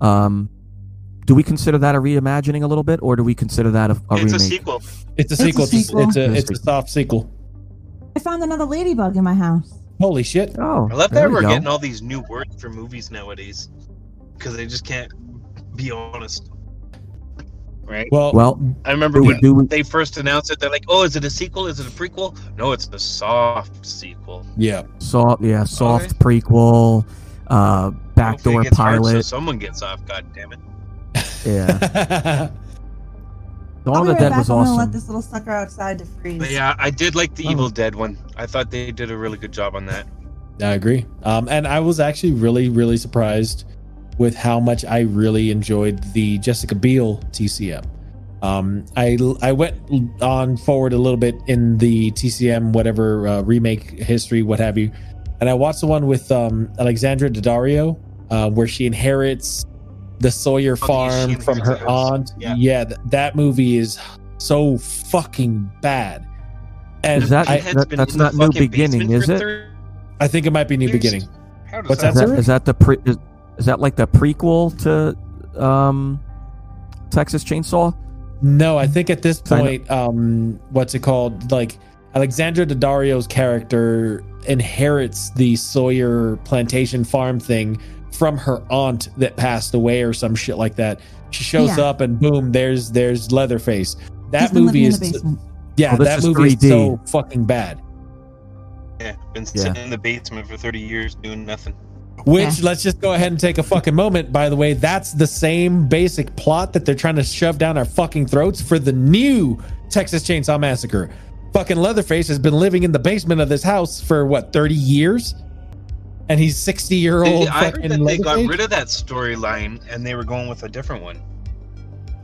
Do we consider that a reimagining a little bit, or do we consider that a remake? It's a sequel. It's a sequel. It's a soft sequel. I found another ladybug in my house. Holy shit! Oh, I love that we're getting all these new words for movies nowadays, because they just can't be honest. Right. Well, I remember when they first announced it, they're like, "Oh, is it a sequel? Is it a prequel?" No, it's a soft sequel. Yeah. Soft prequel, backdoor pilot. Hard so someone gets off. God damn it. Yeah. Dawn of the Dead was awesome. I'm gonna let this little sucker outside to freeze. But yeah, I did like the Evil Dead one. I thought they did a really good job on that. I agree. And I was actually really, really surprised with how much I really enjoyed the Jessica Biel TCM. I went on forward a little bit in the TCM, whatever remake history, what have you, and I watched the one with Alexandra Daddario, where she inherits the Sawyer farm from her aunt. Yeah, that movie is so fucking bad. And is that's not New Beginning, is it? I think it might be New Beginning. What's that? Is that like the prequel to Texas Chainsaw? No, I think at this point, what's it called? Like Alexandra Daddario's character inherits the Sawyer plantation farm thing from her aunt that passed away or some shit like that. She shows up and boom, there's Leatherface. That movie is that movie is so fucking bad. Yeah, been sitting in the basement for 30 years doing nothing. Which, let's just go ahead and take a fucking moment. By the way, that's the same basic plot that they're trying to shove down our fucking throats for the new Texas Chainsaw Massacre. Fucking Leatherface has been living in the basement of this house for 30 years? And he's 60-year-old. I heard that they got rid of that storyline and they were going with a different one.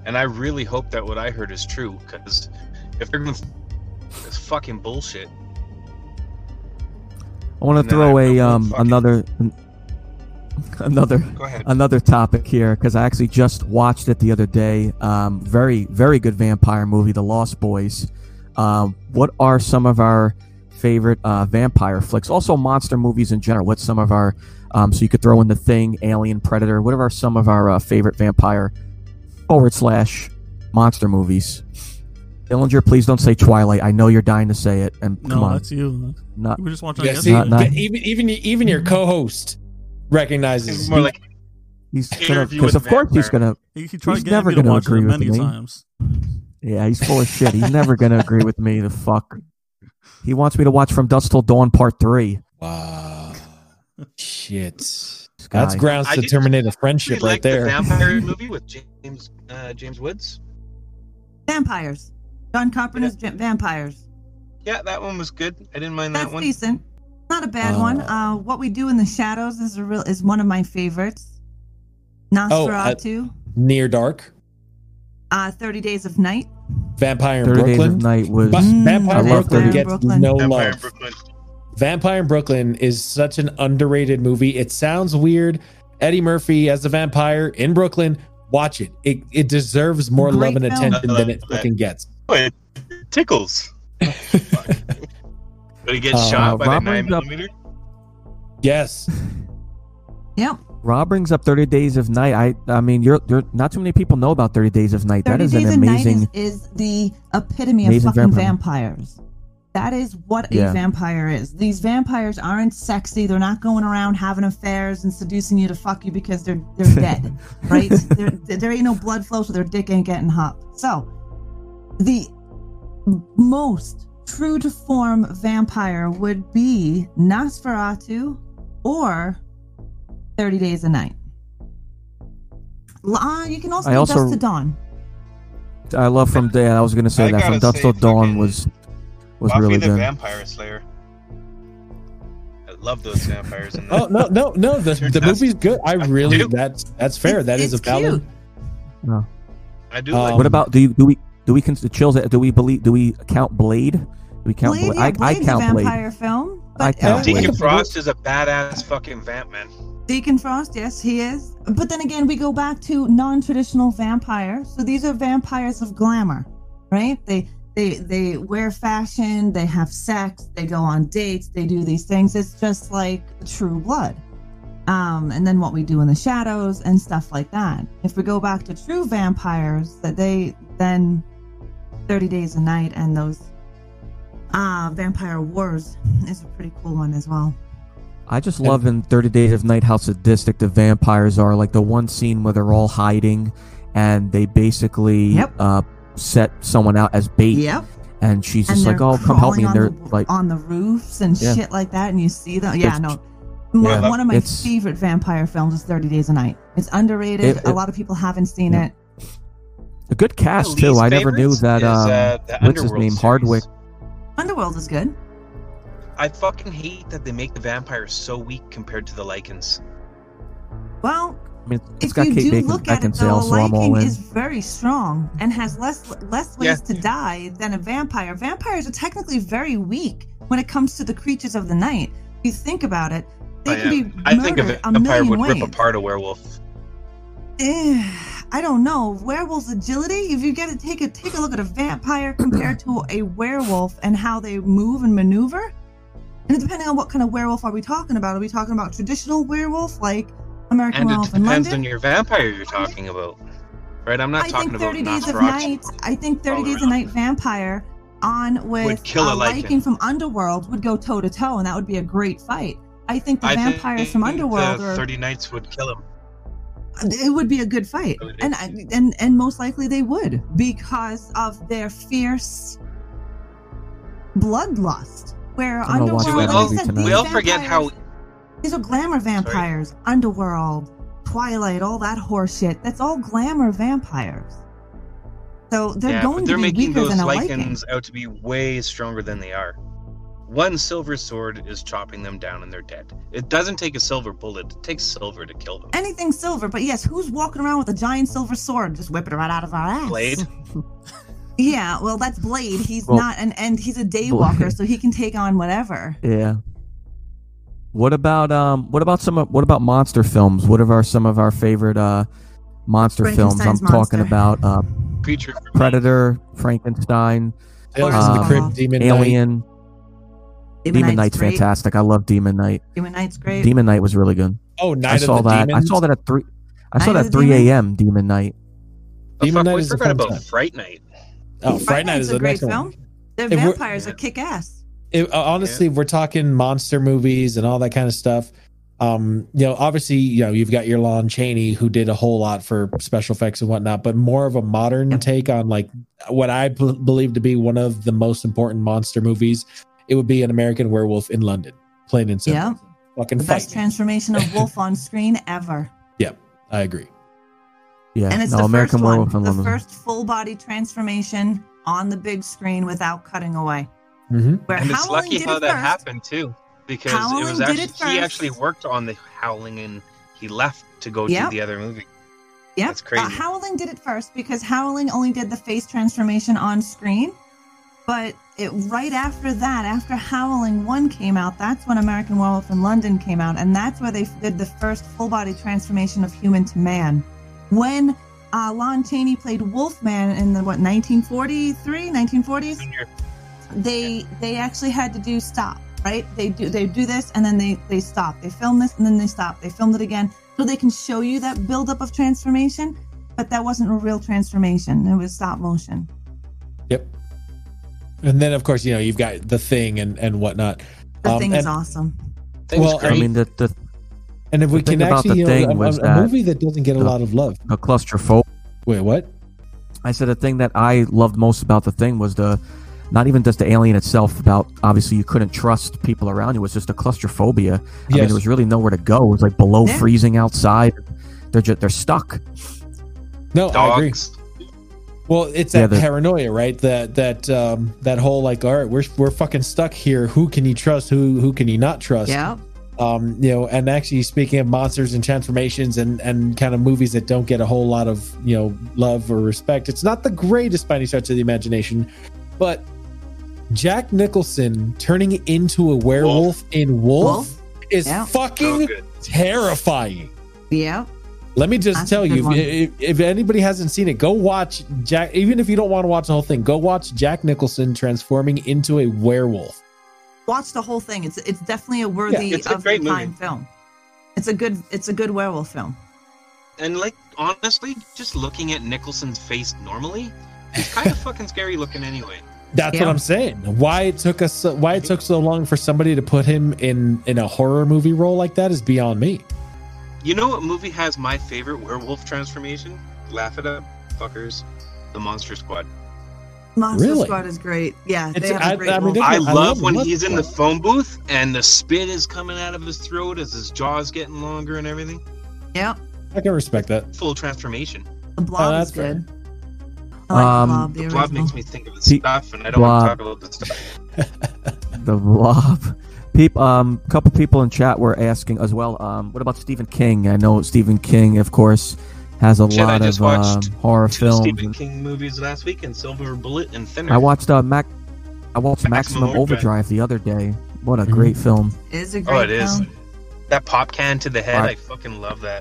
And I really hope that what I heard is true, because if they're going to this fucking bullshit. I want to throw another topic here, because I actually just watched it the other day. Very, very good vampire movie, The Lost Boys. What are some of our favorite vampire flicks? Also monster movies in general. What's some of our so you could throw in The Thing, Alien, Predator. What are some of our favorite vampire / monster movies? Dillinger, please don't say Twilight. I know you're dying to say it. And come on, that's you. Not, we were just watching. Even your co-host recognizes. It's more like he's gonna, because of course he's gonna. He tried he's getting never me to gonna watch it agree with many me. times. Yeah, he's full of shit. He's never gonna agree with me. The fuck. He wants me to watch From Dusk Till Dawn Part 3. Wow. Shit. That's grounds to terminate a friendship right there. The vampire movie with James Woods. Vampires. John Carpenter's Vampires. Yeah, that one was good. I didn't mind that one. That's decent. Not a bad one. What We Do in the Shadows is one of my favorites. Nosferatu. Near Dark. 30 Days of Night. Vampire in 30 Brooklyn. Days of Night was. Vampire in Brooklyn gets no Vampire in love. Brooklyn. Vampire in Brooklyn is such an underrated movie. It sounds weird. Eddie Murphy as a vampire in Brooklyn. Watch it. It deserves more Great love and film. attention than it fucking gets. Oh, it tickles. But he gets shot by the 9mm. Yes. Yep. Rob brings up 30 Days of Night. I mean, you're not too many people know about 30 Days of Night. 30 That is Days an of Night amazing. is the epitome of amazing fucking vampire. vampires. That is what a vampire is. These vampires aren't sexy. They're not going around having affairs and seducing you to fuck you because they're dead, right? There ain't no blood flow, so their dick ain't getting hot. So, the most true to form vampire would be Nosferatu or 30 Days a Night. You can also do Dusk to Dawn. I love From Day. I was going to say that From Dusk Till Dawn was Buffy really the good. Vampire Slayer. I love those vampires. In Oh no! The movie's good. I really that's fair. That is a valid. Cute. No. I do like. What about do we consider chills? Do we count Blade? Do we count Blade? I Blade's count a Blade. vampire film. I But, count Blade. Deacon Frost is a badass fucking vamp man. Deacon Frost, yes, he is. But then again, we go back to non-traditional vampires. So these are vampires of glamour, right? They wear fashion, they have sex, they go on dates, they do these things. It's just like True Blood. And then What We Do in the Shadows and stuff like that. If we go back to true vampires, then 30 Days a Night and those Vampire Wars is a pretty cool one as well. I just love in 30 Days of Night how sadistic the vampires are. Like the one scene where they're all hiding and they basically set someone out as bait. Yep. And she's just like, "Oh, come help me!" And they're like on the roofs and shit like that, and you see them. Yeah, no. One of my favorite vampire films is 30 Days a Night. It's underrated. A lot of people haven't seen it. A good cast too. I never knew that. What's his name? Series. Hardwick. Underworld is good. I fucking hate that they make the vampires so weak compared to the Lycans. Well, I mean, it's if got you Kate do look at it, though, Beckinsale, a so I'm all Lycan in. is very strong and has less ways to die than a vampire. Vampires are technically very weak when it comes to the creatures of the night. If you think about it, they can be I think a vampire would rip ways. apart a werewolf. I don't know. Werewolves' agility. If you get to take a look at a vampire compared to a werewolf and how they move and maneuver, and depending on what kind of werewolf are we talking about? Are we talking about traditional werewolf like American Werewolf in And it depends London? on your vampire you're talking about, right? I'm not talking about 30 Days of Nosferatu. Night. I think 30 Days of Night vampire with Would kill a Lycan Lycan. from Underworld would go toe to toe, and that would be a great fight. I think the vampires from Underworld the are 30 Nights would kill him. it would be a good fight, and most likely they would because of their fierce bloodlust. Where I'm gonna watch Underworld, that like I movie said, tonight. these We all forget vampires- how. these are glamour vampires. Underworld, Twilight, all that horse shit. That's all glamour vampires. So they're Yeah, going but they're to be making weaker those than a Lycan. Lycans out to be way stronger than they are. one silver sword is chopping them down and they're dead. It doesn't take a silver bullet. It takes silver to kill them. Anything silver, but yes, who's walking around with a giant silver sword? Just whip it right out of our ass. Blade. Yeah, well, that's Blade. He's Well, not, and he's a daywalker, so he can take on whatever. Yeah. What about monster films? What are some of our favorite monster films? I'm Frankenstein's talking monster. about Creature. Predator, Frankenstein, Tales of the Crypt, Demon Knight. Alien. Demon Knight's great. fantastic. I love Demon Knight. Demon Knight's great. Demon Knight was really good. Oh, Night I saw of the that. Demons. I saw that at 3. I saw Night that of the 3 Demons? a.m. Demon Night. Demon Knight We is a forgot fun about time. Fright Night. Oh, Fright Night Night's is a the great next film. one. The If we're- vampires are kick ass. Honestly, we're talking monster movies and all that kind of stuff. Obviously, you've got your Lon Chaney who did a whole lot for special effects and whatnot, but more of a modern take on like what I believe to be one of the most important monster movies. It would be An American Werewolf in London, plain and simple. Yeah. Fucking The best fight. transformation of wolf on screen ever. Yep, I agree. Yeah. And it's no, the American first Werewolf one, in the London. first full body transformation on the big screen without cutting away. Mm-hmm. Where And it's Howling lucky did how it that first. happened too, because Howling it was did actually it he first. actually worked on the Howling and he left to go Yep. do the other movie. Yep. That's crazy. Howling did it first because Howling only did the face transformation on screen. But right after that, after Howling 1 came out, that's when American Werewolf in London came out. And that's where they did the first full body transformation of human to man. When Lon Chaney played Wolfman in the, 1943, 1940s? They actually had to do stop, right? They do this and then they stop. They film this and then they stop. They filmed it again so they can show you that buildup of transformation, but that wasn't a real transformation. It was stop motion. Yep. And then, of course, you've got The Thing and whatnot. The Thing is and- awesome. Thing's Well, great. I mean, the And if we The can thing about actually, The Thing was a that movie that doesn't get a the- lot of love. claustrophobic. Wait, what? I said the thing that I loved most about the thing was not even just the alien itself. About obviously you couldn't trust people around you. It was just the claustrophobia. I mean, Yes. there was really nowhere to go. It was like below Yeah. freezing outside. They're stuck. No, I agree. Dogs. Well, it's Yeah, that paranoia, right? That whole like, all right, we're fucking stuck here. Who can you trust? Who can you not trust? Yeah. And actually, speaking of monsters and transformations and kind of movies that don't get a whole lot of love or respect, it's not the greatest by any stretch of the imagination, but Jack Nicholson turning into a werewolf in Wolf is Yeah. fucking So good. terrifying. Yeah. Let me just That's a tell good you, one. if anybody hasn't seen it, go watch Jack. Even if you don't want to watch the whole thing, go watch Jack Nicholson transforming into a werewolf. Watch the whole thing. It's definitely a worthy it's a of great the time movie. film. It's a good werewolf film. And like honestly, just looking at Nicholson's face normally, he's kind of fucking scary looking anyway. That's what Yeah. I'm saying. Why it took so long for somebody to put him in a horror movie role like that is beyond me. You know what movie has my favorite werewolf transformation? Laugh it up, fuckers. The Monster Squad. Monster Really? Squad is great. Yeah, It's- they have a great I mean, wolf. I I love love when Monster he's in the Squad. phone booth and the spit is coming out of his throat as his jaw's getting longer and everything. Yep. I can respect that. Full transformation. The Blob that's is fair. good. I like the Blob, the The Blob original. makes me think of the Pe- stuff, and I don't want to Blob. talk about the stuff. The Blob. Couple people in chat were asking as well. What about Stephen King? I know Stephen King, of course, has a Shit, I lot just of watched horror Two films. Stephen King movies last week, and Silver Bullet and Thinner. I watched Maximum Maximum Overdrive Overdrive the other day. What a Mhm. great film. It is a great Oh, it is. film. That pop can to the head, Alright. I fucking love that.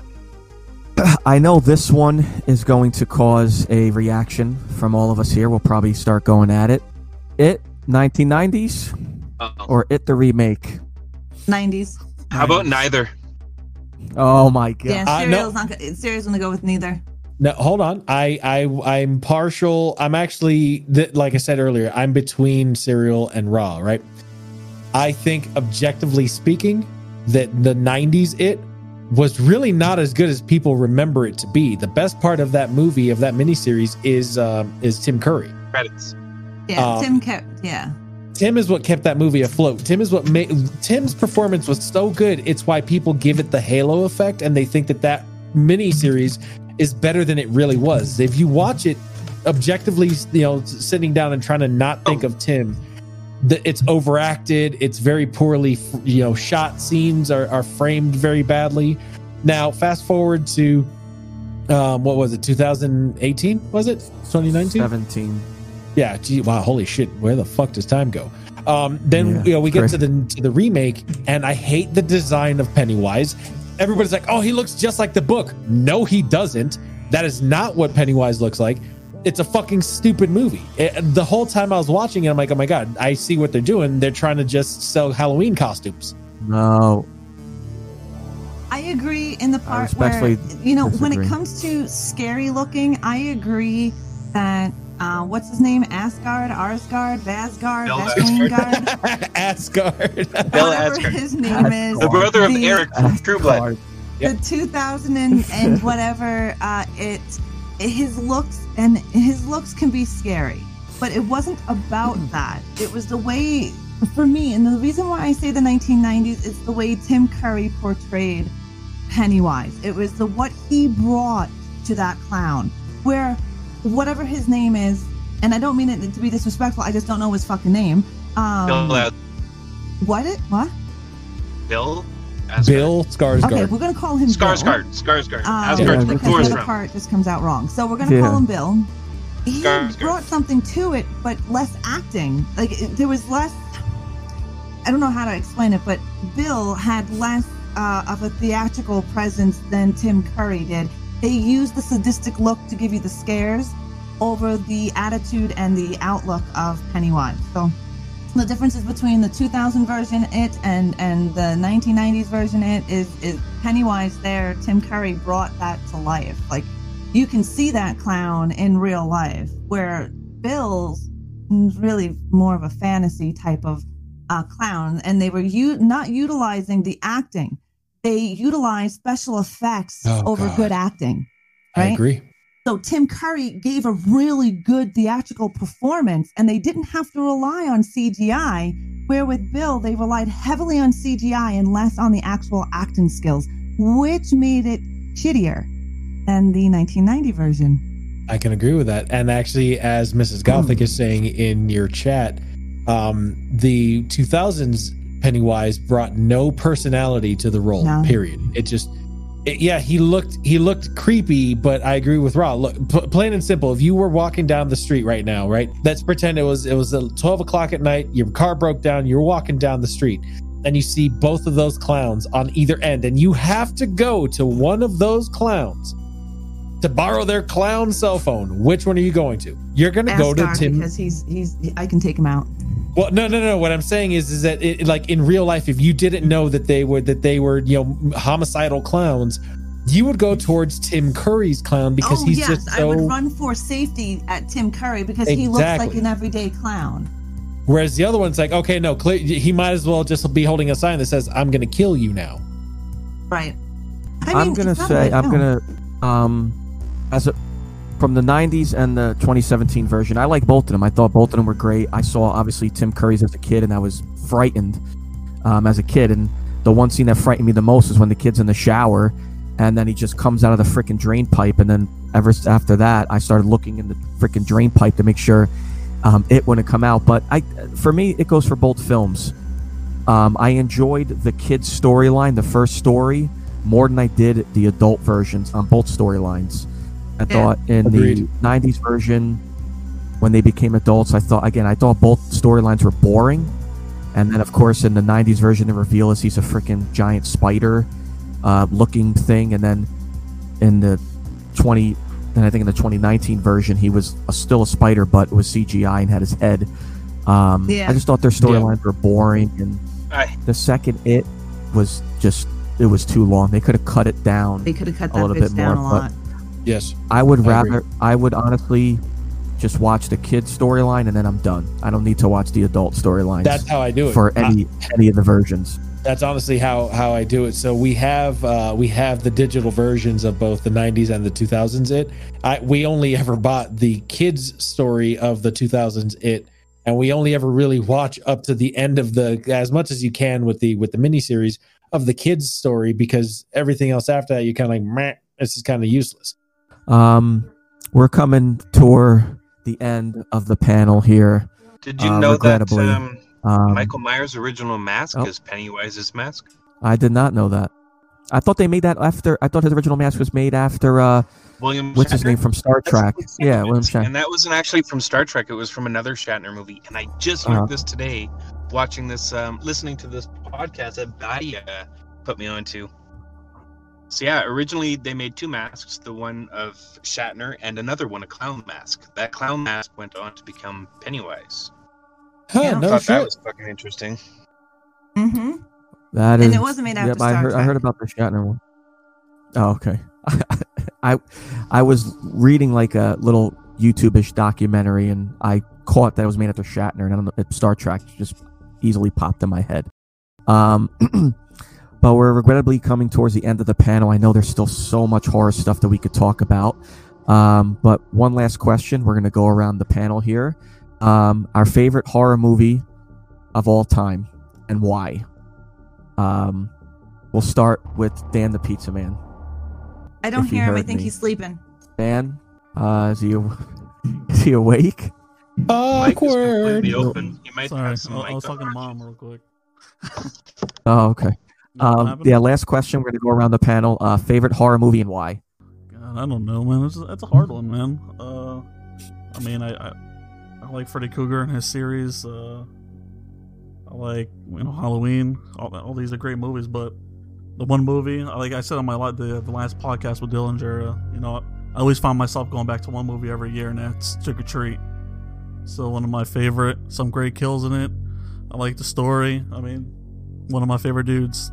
I know this one is going to cause a reaction from all of us here. We'll probably start going at it. It 1990s Uh-oh. or It the remake? 90s. How about neither? Oh my god. Yeah, no. Serial's not good. Serial's gonna go with neither. No, hold on. I'm partial. I'm actually, like I said earlier, I'm between Serial and Raw, right? I think, objectively speaking, that the 90s It was really not as good as people remember it to be. The best part of that movie, of that miniseries, is Tim Curry. Credits. Yeah, Um, yeah. Tim is what kept that movie afloat. Tim is what made Tim's performance was so good. It's why people give it the halo effect, and they think that miniseries is better than it really was. If you watch it objectively, sitting down and trying to not think of Tim, it's overacted. It's very poorly, shot. Scenes are framed very badly. Now, fast forward to what was it? 2018? Was it 2019? 17. Yeah. Gee, wow. Holy shit. Where the fuck does time go? Then we get to the remake, and I hate the design of Pennywise. Everybody's like, "Oh, he looks just like the book." No, he doesn't. That is not what Pennywise looks like. It's a fucking stupid movie. The whole time I was watching it, I'm like, "Oh my god, I see what they're doing. They're trying to just sell Halloween costumes." No. I agree in the part where, when disagree. it comes to scary looking, I agree that what's his name? Arsgard, Vasgard, Asgard. Bill whatever Asgard. his name is. The brother of Eric from True Blood. The 2000 and whatever, his looks can be scary, but it wasn't about that. It was the way, for me, and the reason why I say the 1990s is the way Tim Curry portrayed Pennywise. It was what he brought to that clown, where whatever his name is, and I don't mean it to be disrespectful, I just don't know his fucking name. Bill What? Bill Skarsgård. Okay, we're gonna call him Skarsgård. Asgard from because Thor's the other realm. part just comes out wrong. So we're gonna call him Bill. He Skarsgård. brought something to it, but less acting. There was less. I don't know how to explain it, but Bill had less of a theatrical presence than Tim Curry did. They used the sadistic look to give you the scares over the attitude and the outlook of Pennywise. So the differences between the 2000 version and the 1990s version is Pennywise there. Tim Curry brought that to life. Like, you can see that clown in real life, where Bill's really more of a fantasy type of clown, and they were not utilizing the acting. They utilized special effects over good acting. Right? I agree. So Tim Curry gave a really good theatrical performance, and they didn't have to rely on CGI, where with Bill, they relied heavily on CGI and less on the actual acting skills, which made it shittier than the 1990 version. I can agree with that. And actually, as Mrs. Gothic is saying in your chat, the 2000s Pennywise brought no personality to the role, period. He looked creepy, but I agree with Rob. Look, plain and simple, if you were walking down the street right now, right? Let's pretend it was 12 o'clock at night, your car broke down, you're walking down the street, and you see both of those clowns on either end, and you have to go to one of those clowns to borrow their clown cell phone. Which one are you going to? You're going to go to Tim, because I can take him out. Well, no. What I'm saying is that like in real life, if you didn't know that they were homicidal clowns, you would go towards Tim Curry's clown because he's just so. I would run for safety at Tim Curry because he looks like an everyday clown. Whereas the other one's like, okay, no, he might as well just be holding a sign that says, "I'm going to kill you now." Right. From the 90s and the 2017 version, I like both of them. I thought both of them were great. I saw, obviously, Tim Curry's as a kid, and I was frightened as a kid. And the one scene that frightened me the most is when the kid's in the shower, and then he just comes out of the freaking drain pipe. And then ever after that, I started looking in the freaking drain pipe to make sure it wouldn't come out. But for me, it goes for both films. I enjoyed the kid's storyline, the first story, more than I did the adult versions on both storylines. I thought in the 90s version, when they became adults, I thought both storylines were boring. And then, of course, in the 90s version, the reveal is he's a freaking giant spider looking thing. And then in the 2019 version, he was still a spider, but was CGI and had his head. I just thought their storylines were boring. And the second It was too long. They could have cut it down. They could have cut that a little bit down more. a lot. Yes. I would honestly just watch the kid storyline and then I'm done. I don't need to watch the adult storylines. That's how I do it for any of the versions. That's honestly how I do it. So we have the digital versions of both the 90s and the 2000s we only ever bought the kids story of the 2000s and we only ever really watch up to the end of as much as you can with the miniseries of the kids story, because everything else after that you kind of like, meh, this is kind of useless. We're coming toward the end of the panel here. Did you know that Michael Myers' original mask is Pennywise's mask. I did not know that. I thought they made that after. I thought his original mask was made after. William What's Shatner? his name from Star Trek? Yeah, William Shatner. And that wasn't actually from Star Trek. It was from another Shatner movie. And I just learned this today, watching this, listening to this podcast that Badia put me onto. So yeah, originally they made two masks, the one of Shatner and another one, a clown mask. That clown mask went on to become Pennywise. Huh, Yeah. I no thought shit. that was fucking interesting. Mm-hmm. That is. And it wasn't made after Star Trek. I heard about the Shatner one. Oh, okay. I was reading like a little YouTube-ish documentary, and I caught that it was made after Shatner, and I don't know, Star Trek just easily popped in my head. But we're regrettably coming towards the end of the panel. I know there's still so much horror stuff that we could talk about. But one last question. We're going to go around the panel here. Our favorite horror movie of all time and why? We'll start with Dan the Pizza Man. I don't If you hear him. I heard think me. he's sleeping. Dan, is he awake? Mic is Awkward. completely open. You might Sorry, have some I mic was talking to on. mom real quick. Oh, okay. What happened? Yeah, last question. We're going to go around the panel. Favorite horror movie and why? God, I don't know, man. It's a hard one, man. I mean, I like Freddy Krueger and his series. I like Halloween. All these are great movies, but the one movie, like I said on my the last podcast with Dillinger, I always find myself going back to one movie every year, and that's Trick or Treat. So one of my favorite. Some great kills in it. I like the story. I mean, one of my favorite dudes.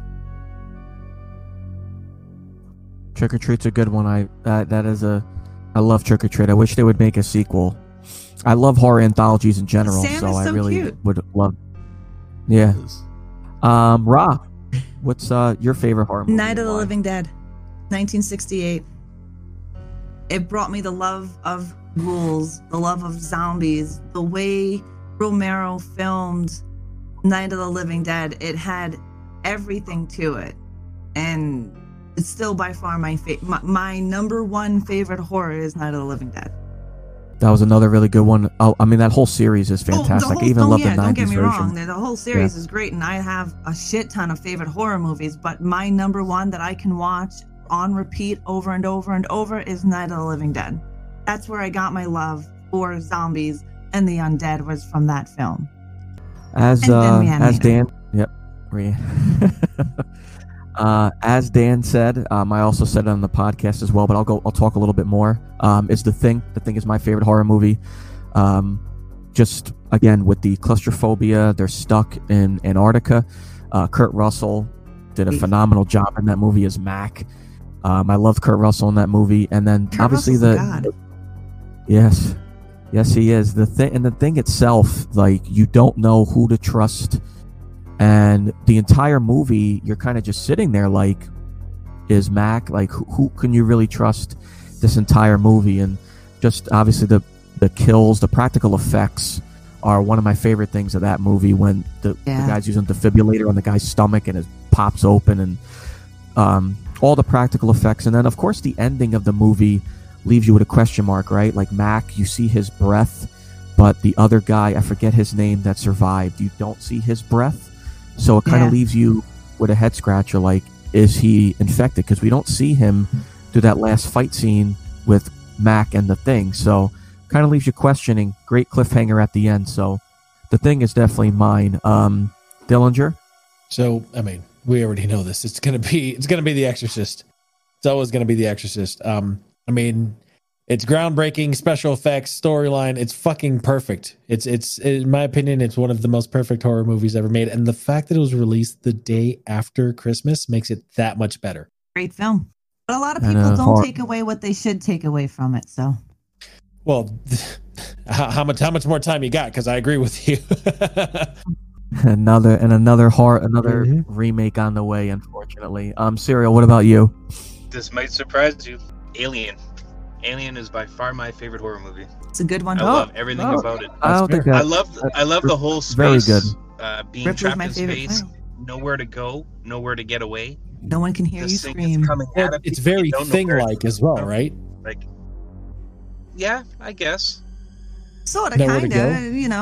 Trick or Treat's a good one. I love Trick or Treat. I wish they would make a sequel. I love horror anthologies in general, Sam so is I so really cute. would love. Yeah. Ra, what's your favorite horror movie? Night and of the why? Living Dead, 1968. It brought me the love of ghouls, the love of zombies, the way Romero filmed Night of the Living Dead. It had everything to it, and it's still by far my number one favorite horror is Night of the Living Dead. That was another really good one. Oh, I mean, that whole series is fantastic. I even love the 90s don't get me version. wrong. The whole series is great, and I have a shit ton of favorite horror movies, but my number one that I can watch on repeat over and over and over is Night of the Living Dead. That's where I got my love for zombies and the undead, was from that film. As Dan, yep, as Dan said, I also said it on the podcast as well, but I'll talk a little bit more. Is The Thing. The Thing is my favorite horror movie. Just again with the claustrophobia, they're stuck in Antarctica. Kurt Russell did a phenomenal job in that movie as Mac. I love Kurt Russell in that movie, and then Kurt obviously Russell's a god. Yes, he is. The thing itself, like, you don't know who to trust, and the entire movie, you're kind of just sitting there like, is Mac, like, who can you really trust this entire movie? And just obviously the kills, the practical effects are one of my favorite things of that movie, when the guy's using a defibrillator on the guy's stomach and it pops open, and all the practical effects. And then of course the ending of the movie leaves you with a question mark, right? Like Mac, you see his breath, but the other guy, I forget his name, that survived, you don't see his breath. So it kind of leaves you with a head scratcher, like, is he infected? Because we don't see him do that last fight scene with Mac and the Thing. So kind of leaves you questioning. Great cliffhanger at the end. So The Thing is definitely mine. Dillinger? So, I mean, we already know this. It's gonna be The Exorcist. It's always gonna be The Exorcist. I mean, it's groundbreaking, special effects, storyline. It's fucking perfect. It's in my opinion, it's one of the most perfect horror movies ever made. And the fact that it was released the day after Christmas makes it that much better. Great film. But a lot of people don't take away what they should take away from it. So, well, how much more time you got? Because I agree with you. another remake on the way, unfortunately. Serial, what about you? This might surprise you. Alien. Alien is by far my favorite horror movie. it's a good one. I love everything about it. I don't think that. I love the whole space. Very good. Being Ripley's trapped my in favorite space, film. nowhere to go, nowhere to get away. No one can hear you This thing scream. is coming at It's you, very you don't know where it's Thing-like as well, right? Like, yeah, I guess. Sort of, Nowhere to kind of,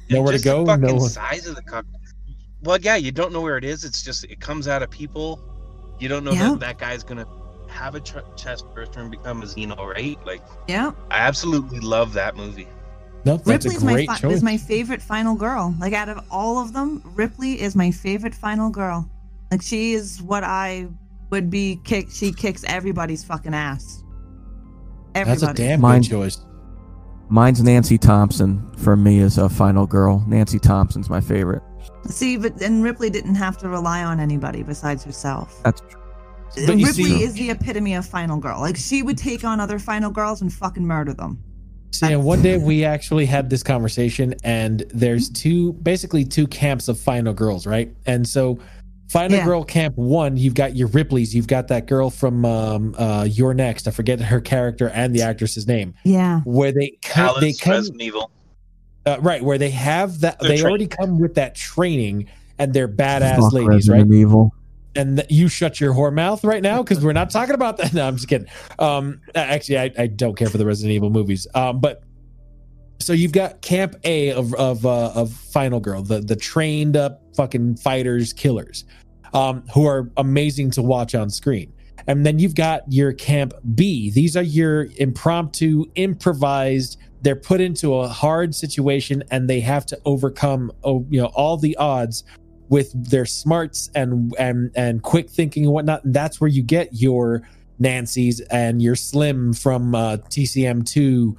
Nowhere to just go. The fucking No. size of the cock. Well, yeah, you don't know where it is. It's just it comes out of people. You don't know Yeah. that guy's gonna have a chest burster and become a Xeno, right? Like, Yeah. I absolutely love that movie. No, that's Ripley's a great choice. is my favorite final girl. Like out of all of them, Ripley is my favorite final girl. Like she is what I would be she kicks everybody's fucking ass. That's a Everybody. damn Mine- good choice. Mine's Nancy Thompson for me as a final girl. Nancy Thompson's my favorite. See, and Ripley didn't have to rely on anybody besides herself. That's But you Ripley see- is the epitome of final girl. Like she would take on other final girls and fucking murder them. See, and one day we actually had this conversation, and there's basically two camps of final girls, right? And so, final Yeah. girl camp 1, you've got your Ripleys, you've got that girl from You're Next. I forget her character and the actress's name. Yeah. Where they come, Alice, Resident Evil. right? Where they have that, They're they trained. already come with that training, and they're badass fuck ladies, right? Resident Evil. And you shut your whore mouth right now because we're not talking about that. No, I'm just kidding. Actually, I don't care for the Resident Evil movies. But so you've got Camp A of Final Girl, the trained up fucking fighters, killers, who are amazing to watch on screen. And then you've got your Camp B. These are your impromptu, improvised. They're put into a hard situation and they have to overcome, all the odds with their smarts and quick thinking and whatnot. And that's where you get your Nancy's and your Slim from TCM2.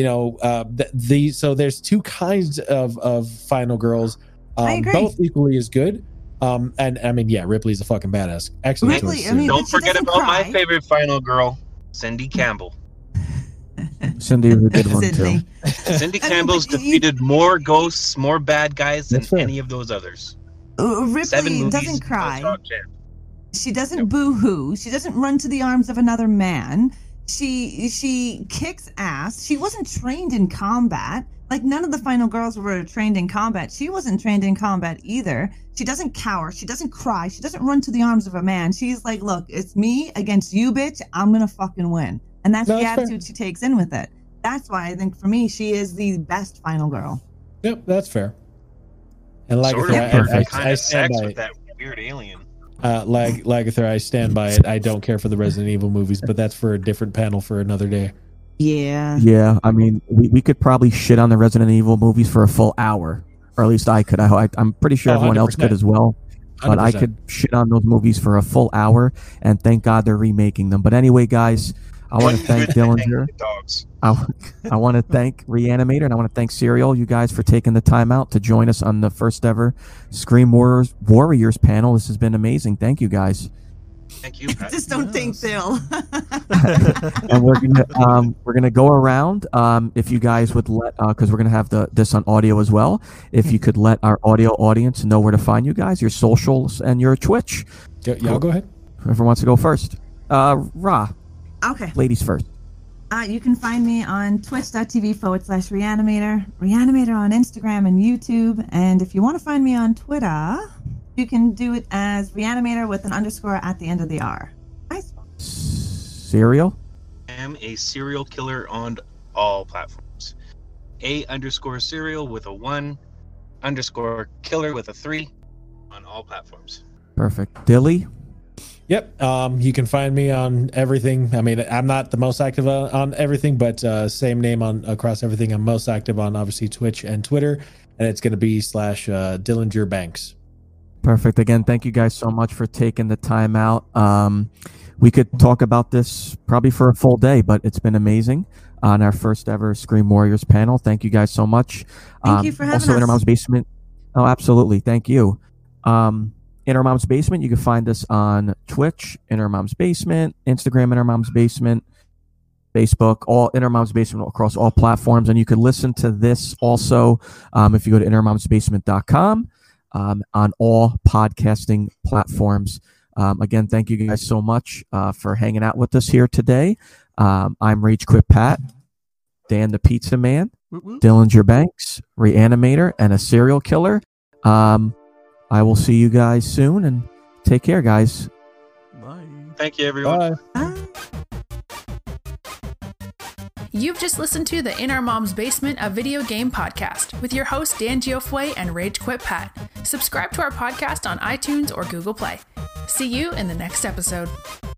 So there's two kinds of final girls, I agree. both equally as good. And I mean, yeah, Ripley's a fucking badass. Excellent Ripley, choice. I mean, Don't she forget doesn't about my cry. favorite final girl, Cindy Campbell. Cindy is a good one Sydney. too. Cindy I mean, Campbell's but defeated more ghosts, more bad guys than That's fair. any of those others. 7 Ripley movies, doesn't cry. no champ. She doesn't boo-hoo. She doesn't run to the arms of another man. She kicks ass. She wasn't trained in combat. Like none of the final girls were trained in combat. She wasn't trained in combat either. She doesn't cower. She doesn't cry. She doesn't run to the arms of a man. She's like, look, it's me against you, bitch. I'm gonna fucking win. And that's the That's fair. attitude she takes in with it. That's why I think for me, she is the best final girl. Yep, that's fair. And like Sort I, of I, kind I of stand sex by with it. that weird alien. Lagather, I stand by it. I don't care for the Resident Evil movies, but that's for a different panel for another day. Yeah. Yeah, I mean, we could probably shit on the Resident Evil movies for a full hour, or at least I could. I'm pretty sure Oh, everyone else 100%. could as well. But I 100%. could shit on those movies for a full hour, and thank God they're remaking them. But anyway, guys, I want to thank Dillinger. Dogs. I want to thank Reanimator, and I want to thank Serial, you guys, for taking the time out to join us on the first ever Scream Warriors panel. This has been amazing. Thank you, guys. Thank you, Pat. Just don't think, Bill. And we're gonna go around. If you guys would let, because we're gonna have this on audio as well. If you could let our audio audience know where to find you guys, your socials and your Twitch. Y'all go ahead. Whoever wants to go first. Ra, Okay. ladies first. You can find me on twitch.tv/Reanimator, Reanimator on Instagram and YouTube. And if you want to find me on Twitter, you can do it as Reanimator with an underscore at the end of the R. Nice. Serial. I am a serial killer on all platforms. A_serial with a 1, _killer with a 3 on all platforms. Perfect. Dilly. Yep. You can find me on everything. I mean, I'm not the most active on everything, but same name on across everything. I'm most active on obviously Twitch and Twitter, and it's going to be /Dillinger Banks. Perfect. Again, thank you guys so much for taking the time out. We could talk about this probably for a full day, but it's been amazing on our first ever Scream Warriors panel. Thank you guys so much. Thank you for having also, us. Inner Mom's Basement. Oh, absolutely. Thank you. Inner Mom's Basement. You can find us on Twitch, Inner Mom's Basement, Instagram, Inner Mom's Basement, Facebook, all Inner Mom's Basement across all platforms. And you can listen to this also if you go to innermomsbasement.com on all podcasting platforms. Again, thank you guys so much for hanging out with us here today. I'm Rage Quit Pat, Dan the Pizza Man, Whoop, whoop. Dillinger Banks, Reanimator, and a serial killer. I will see you guys soon, and take care, guys. Bye. Thank you, everyone. Bye. Bye. You've just listened to the In Our Mom's Basement, a video game podcast with your hosts Dan Geoffroy and Rage Quit Pat. Subscribe to our podcast on iTunes or Google Play. See you in the next episode.